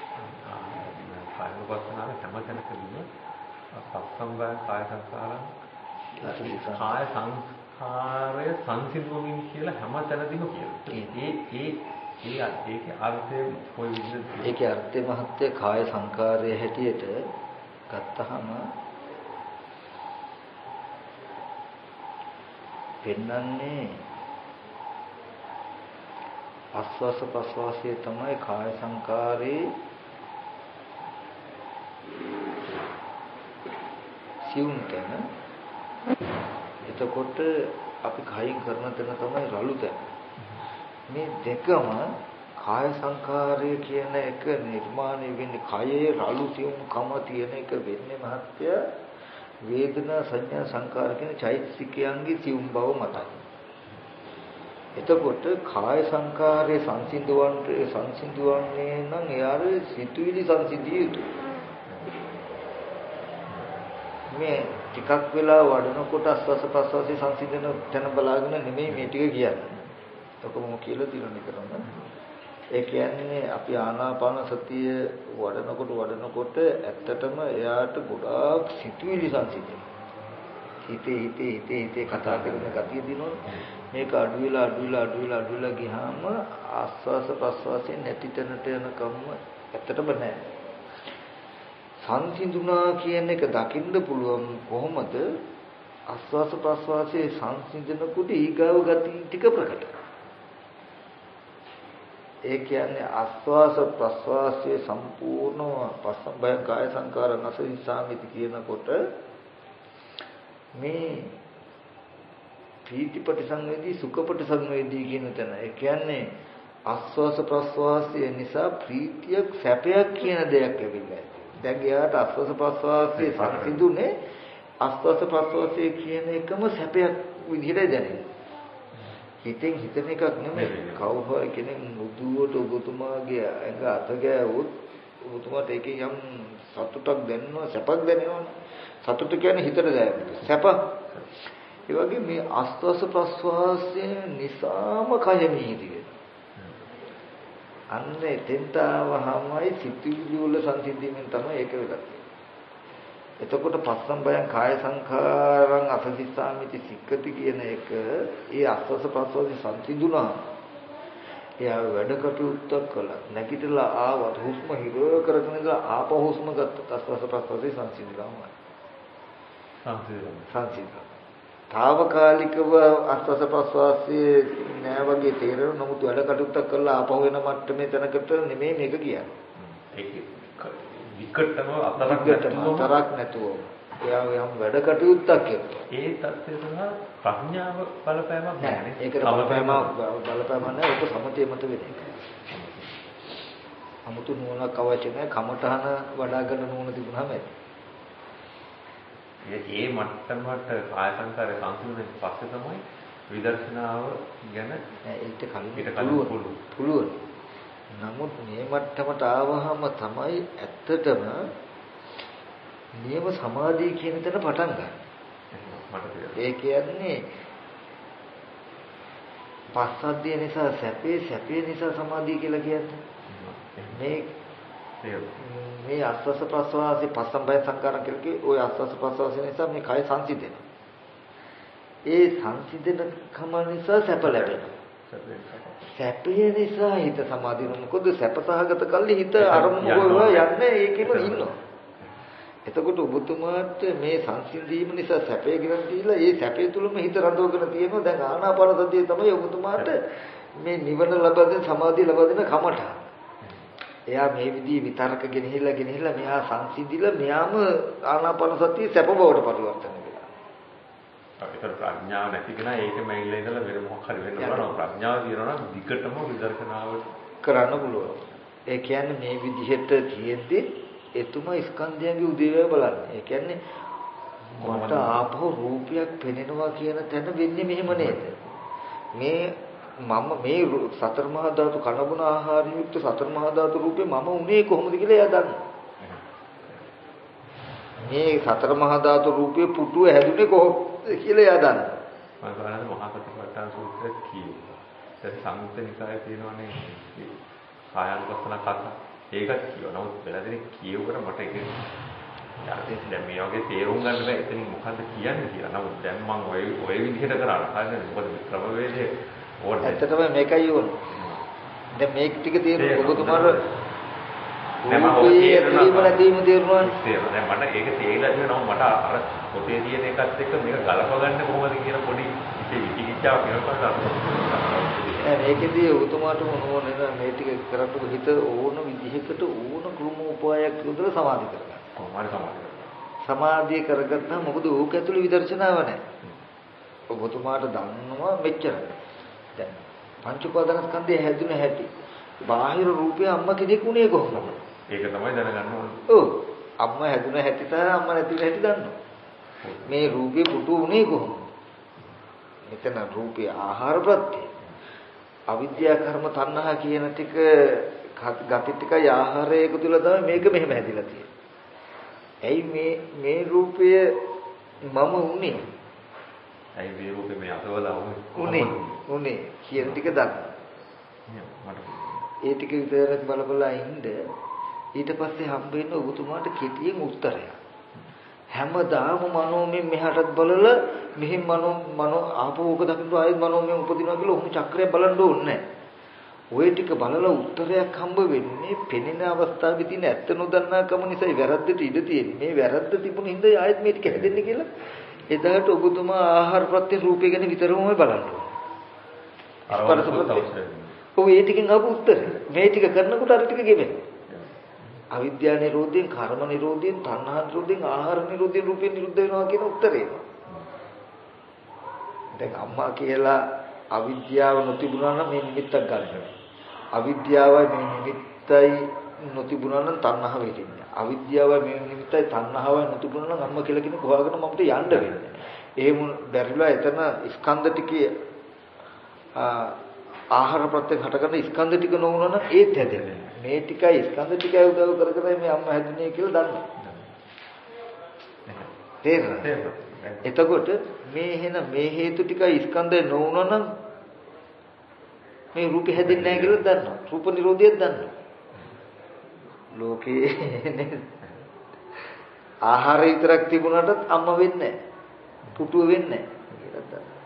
කායවස්නාවේ හැමතැනකදීම සත්සංගය කාය සංස්කාරය කාය සංස්කාරය සංසිඳුවමින් කියලා හැමතැනදීම කියනවා. ඒකේ අර්ථය කොයි විදිහද? ඒකේ අර්ථය මහත්ය කාය සංකාරයේ හැටියට ගත්තහම පෙන්නන්නේ ආස්වාස ප්‍රස්වාසයේ තමයි කාය සංකාරේ සිවුම් තැන. එතකොට අපි කයින් කරන තැන තමයි රළු තැන. මේ දෙකම කාය සංකාරය කියන එක නිර්මාණය වෙන්නේ කයේ රළු තියුම්කම තියෙන එක වෙන්නේ මහත්ය වේදනා සංඥා සංකාර කියන චෛතසිකයන්ගේ තියුම් බව මතයි. එතකොට කාය සංකාරයේ සංසිඳවන්නේ නම් එයාර සිතුවිලි සංසිඳිය යුතුයි. මේ ටිකක් වෙලා වඩනකොට අස්වාස ප්‍රස්වාසයේ සංසිඳන තැන බලාගෙන නෙමෙයි මේ ටික කියන්නේ. ඔකම කියලා දිනන කරන්න. ඒ කියන්නේ අපි ආනාපාන සතිය වඩනකොට ඇත්තටම එයාට ගොඩාක් සිතුවිලි සංසිඳෙනවා. හිතේ කතා කරන ගතිය දිනනවා. මේක අඩු වෙලා ගියාම ආස්වාස ප්‍රස්වාසයෙන් නැති තැනට යනකම්ම ඇත්තටම නැහැ. සංසිඳුණා කියන එක දකින්න පුළුවන් කොහොමද? ආස්වාස ප්‍රස්වාසයේ සංසිඳනකොට ඊගාව ගති ටික ප්‍රකටයි. ඒ කියන්නේ ආස්වාස ප්‍රස්වාසයේ සම්පූර්ණ පස්සම්බය කාය සංකාර නසවිසාමිති කියනකොට මේ පීතිපටි සංවේදී සුඛපටි සංවේදී කියන තැන. ඒ කියන්නේ ආස්වාස ප්‍රස්වාසය නිසා ප්‍රීතියක් සැපයක් කියන දෙයක් ලැබිලා. දැන් එයාට ආස්වාස ප්‍රස්වාසයේ සංසිඳුනේ ආස්වාස ප්‍රස්වාසයේ කියන එකම සැපයක් විදිහට දැනෙනවා. හිතෙන් හිතන එකක් නෙමෙයි. කවුරු කෙනෙක් මුදුවට ඔබතුමාගේ ඇඟ අත ගෑවොත් ඔබතුමාට ඒකේ යම් සතුටක් දැනෙනවා, සැපක් දැනෙනවා. සතුට කියන්නේ හිතට දැනෙන සැප. ඒ වගේ මේ ආස්වාස ප්‍රස්වාසය නිසාම කය මිහිරිය. අන්න එතෙන්ට ආවමයි සිතුවිලි වල සංසිඳීමෙන් තමයි ඒක වෙලා. එතකොට පස්සම් බයං කාය සංඛාරං අසදිස්සාමිති සික්කති කියන එක ඒ ආස්වාස ප්‍රස්වාසය සංසිඳුණා. එයා වැඩ කටයුත්තක් කළා. නැගිටලා ආවත් හුස්ම හිර කරගෙන ඉඳලා ආපහු හුස්ම ගත්ත ආස්වාස ප්‍රස්වාසය සංසිඳුණාමයි. සංසිඳුණා. తాවකාලිකව ආස්වාස ප්‍රස්වාසයේ නෑ වගේ තේරෙන නමුත් වැඩ කටයුත්තක් කළා ආපහු වෙන මට්ටමේ තැනකට නෙමෙයි මේක කියන්නේ. ඒක විකටම අතරක් නැතුව එයා යම් වැඩ කටයුත්තක් කරනවා. ඒ තත්ත්වය තමයි ප්‍රඥාව බලපෑමක් නැහැ. ඒකට බලපෑමක් නැහැ. ඒක සමතේ මත වෙන එක. 아무තු නුවණක් අවශ්‍ය නැහැ. කමඨහන වඩා ගන්න නුවණ තිබුණාම ඇති. ඒ මට්ටමට කාය සංකාරය සංසිඳුනේ පස්සේ තමයි විදර්ශනාව ගැන ඒකට කලින් පුළුවන්. නමුත් මේ මට්ටමට ආවහම තමයි ඇත්තටම නියම සමාධිය කියන තැන පටන් ගන්න. ඒ කියන්නේ පස්සද්ධිය නිසා සැපේ නිසා සමාධිය කියලා කියන්නේ. මේ ආස්වාස ප්‍රස්වාසයේ පස්සම්බය සංකාරම් කියලා කියේ ওই ආස්වාස ප්‍රස්වාසය නිසා මේ කය සංසිඳෙනවා. ඒ සංසිඳන කම නිසා සැප ලැබෙනවා. සැපේ නිසා හිත සමාධිය වෙනවා. මොකද සැපසහගත කල්ලි හිත අරමුණු ගොඩ යන්නේ ඒකෙම ඉන්නවා. එතකොට ඔබතුමාට මේ සංසිඳීම නිසා සැපේ ගිරන් දීලා ඒ සැපේ තුලම හිත රඳවගෙන තියෙනවා. දැන් ආනාපාන සතිය තමයි ඔබතුමාට මේ නිවන ලබා දෙන සමාධිය ලබා දෙන කමට. එයා මේ විදිහේ විතරක ගෙනහිලා මෙයා සංසිඳිලා මෙයාම ආනාපාන සතිය සැප බවට පරිවර්තන වෙනවා. ඒක ප්‍රඥාව නැති කෙනා ඒකම ඇවිල්ලා ඉඳලා වෙන මොකක් හරි වෙන්න බලනවා. ප්‍රඥාව දිනනවා නම් විකටම විදර්ශනාව කරන්න පුළුවන්. ඒ කියන්නේ මේ විදිහට තියෙද්දි එතුම ස්කන්ධයන්ගේ උදේවැය බලන්නේ. ඒ කියන්නේ මට ආපහු රූපයක් පෙනෙනවා කියන තැන වෙන්නේ මෙහෙම නේද? මේ සතර මහා ධාතු කනබුන ආහාරයෙන් යුක්ත සතර මහා ධාතු රූපේ මම උනේ කොහොමද කියලා එයා දන්නවා. මේ සතර මහා ධාතු රූපේ පුටුව හැදුනේ කොහොමද කියලා එයා දන්නවා. මම බලන්නේ මහා සතිපට්ඨාන සූත්‍රය කියනවා. ඒක සංයුත්ත නිකායේ තියෙනවානේ කායानुපස්සන කතා. ඒකත් කියනවා. නමුත් වෙනදෙනේ කියවුවට මට ඒක දැන් මේ වගේ තේරුම් ගන්න බෑ එතනින් මොකද්ද කියන්නේ කියලා. නමුත් දැන් මම ඔය විදිහට කරා. හරිද? මොකද ක්‍රමවේදයේ ඕන ඇත්තටම මේකයි ඕන. දැන් මේක ටික තේරුම් ඔබතුමාට දැන් මට ඒක තේරිලා තියෙනවා. මට අර පොතේ තියෙන එකත් එක්ක මේක ගලප ගන්න කොහොමද කියන පොඩි විචිකිච්ඡාවක් වෙනකොට මේකෙදී ඔබතුමාට මොනවද මේ ටික කරපු හිත ඕන විදිහකට ඕන ක්‍රම උපායක් යොදලා සමාධි කරගන්න. කොහොමද සමාධිය කරගත්තා මොකද ඕක ඇතුළේ විදර්ශනාව නැහැ. ඔබතුමාට දන්නවා මෙච්චර. දැන් පංච උපාදානස්කන්ධය හැදුන හැටි බාහිර රූපය අම්මා කෙනෙක් උනේ කොහොමද? ඒක තමයි දැනගන්න ඕනේ. ඔව්. අම්මා හැදුන හැටි සහ අම්මා නැති හැටි දන්නවා. මේ රූපේ පුටු උනේ කොහොමද? මෙතන රූපේ ආහාර ප්‍රත්‍ය. අවිද්‍යා කර්ම තණ්හා කියන ටික ගති ටිකයි ආහාරය එකතු වෙලා තමයි මේක මෙහෙම හැදිලා තියෙන්නේ. ඇයි මේ රූපය මම උනේ? ඇයි මේ රූපේ මේ අතවලා උනේ කියන ටික දන්න. ඒ ටික විතරක් බලබලා ඉන්න ඊට පස්සේ හම්බ වෙන ඔබතුමාට කෙටියෙන් උත්තරයක්. හැමදාම මනෝමය මෙහාටත් බලලා මෙහෙන් මනෝ ආපෝක දකින්න ආයෙත් මනෝමය උපදිනවා කියලා ඔහොම චක්‍රයක් බලන්න ඕනේ නැහැ. ওই ටික බලලා උත්තරයක් හම්බ වෙන්නේ පෙනෙන අවස්ථාවේ තියෙන ඇත්ත නොදන්නාකම නිසා වැරද්දට ඉඩ තියෙන්නේ. මේ වැරද්ද තිබුණ හින්දා ආයෙත් මේ ටික හැදෙන්නේ කියලා එදාට ඔබතුමා ආහාර ප්‍රත්‍ය රූපය ගැන විතරමයි බලන්න ඕනේ. ඔව් ඒ ටිකෙන් ආපු උත්තරය. මේ ටික කරනකොට අර ටික ගෙවෙනවා. අවිද්‍යා නිරෝධයෙන්, කර්ම නිරෝධයෙන්, තණ්හා නිරෝධයෙන්, ආහාර නිරෝධයෙන් රූපේ නිරුද්ධ වෙනවා කියන උත්තරේ. දැන් අම්මා කියලා අවිද්‍යාව නොතිබුණා නම් මේ නිමිත්තක් ගන්න. අවිද්‍යාවයි මේ නිමිත්තයි නොතිබුණා නම් තණ්හාව වෙන්නේ. අවිද්‍යාවයි මේ නිමිත්තයි තණ්හාවයි නොතිබුණා නම් අම්මා කියලා කෙනෙක් හොයාගෙන මමට යන්න වෙන්නේ. එහෙම බැරිලා එතන ස්කන්ධ ටිකේ ආහාර ප්‍රත්‍යයෙන් හටගන්න ස්කන්ධ ටික නොවුණා නම් ඒත් හැදෙන්නේ. මේ ටිකයි ස්කන්ධ ටිකයි උදව් කර කර මේ අම්මා හැදුනේ කියලා දන්නවා. තේරෙනවද? එතකොට මේ හේතු ටිකයි ස්කන්ධය නොවුණා නම් මේ රූපය හැදෙන්නේ නැහැ කියලා දන්නවා. රූප නිරෝධියක් දන්නවා. ලෝකේ ආහාරය විතරක් තිබුණාටත් අම්ම වෙන්නේ නැහැ. පුටුව වෙන්නේ නැහැ කියලා දන්නවා.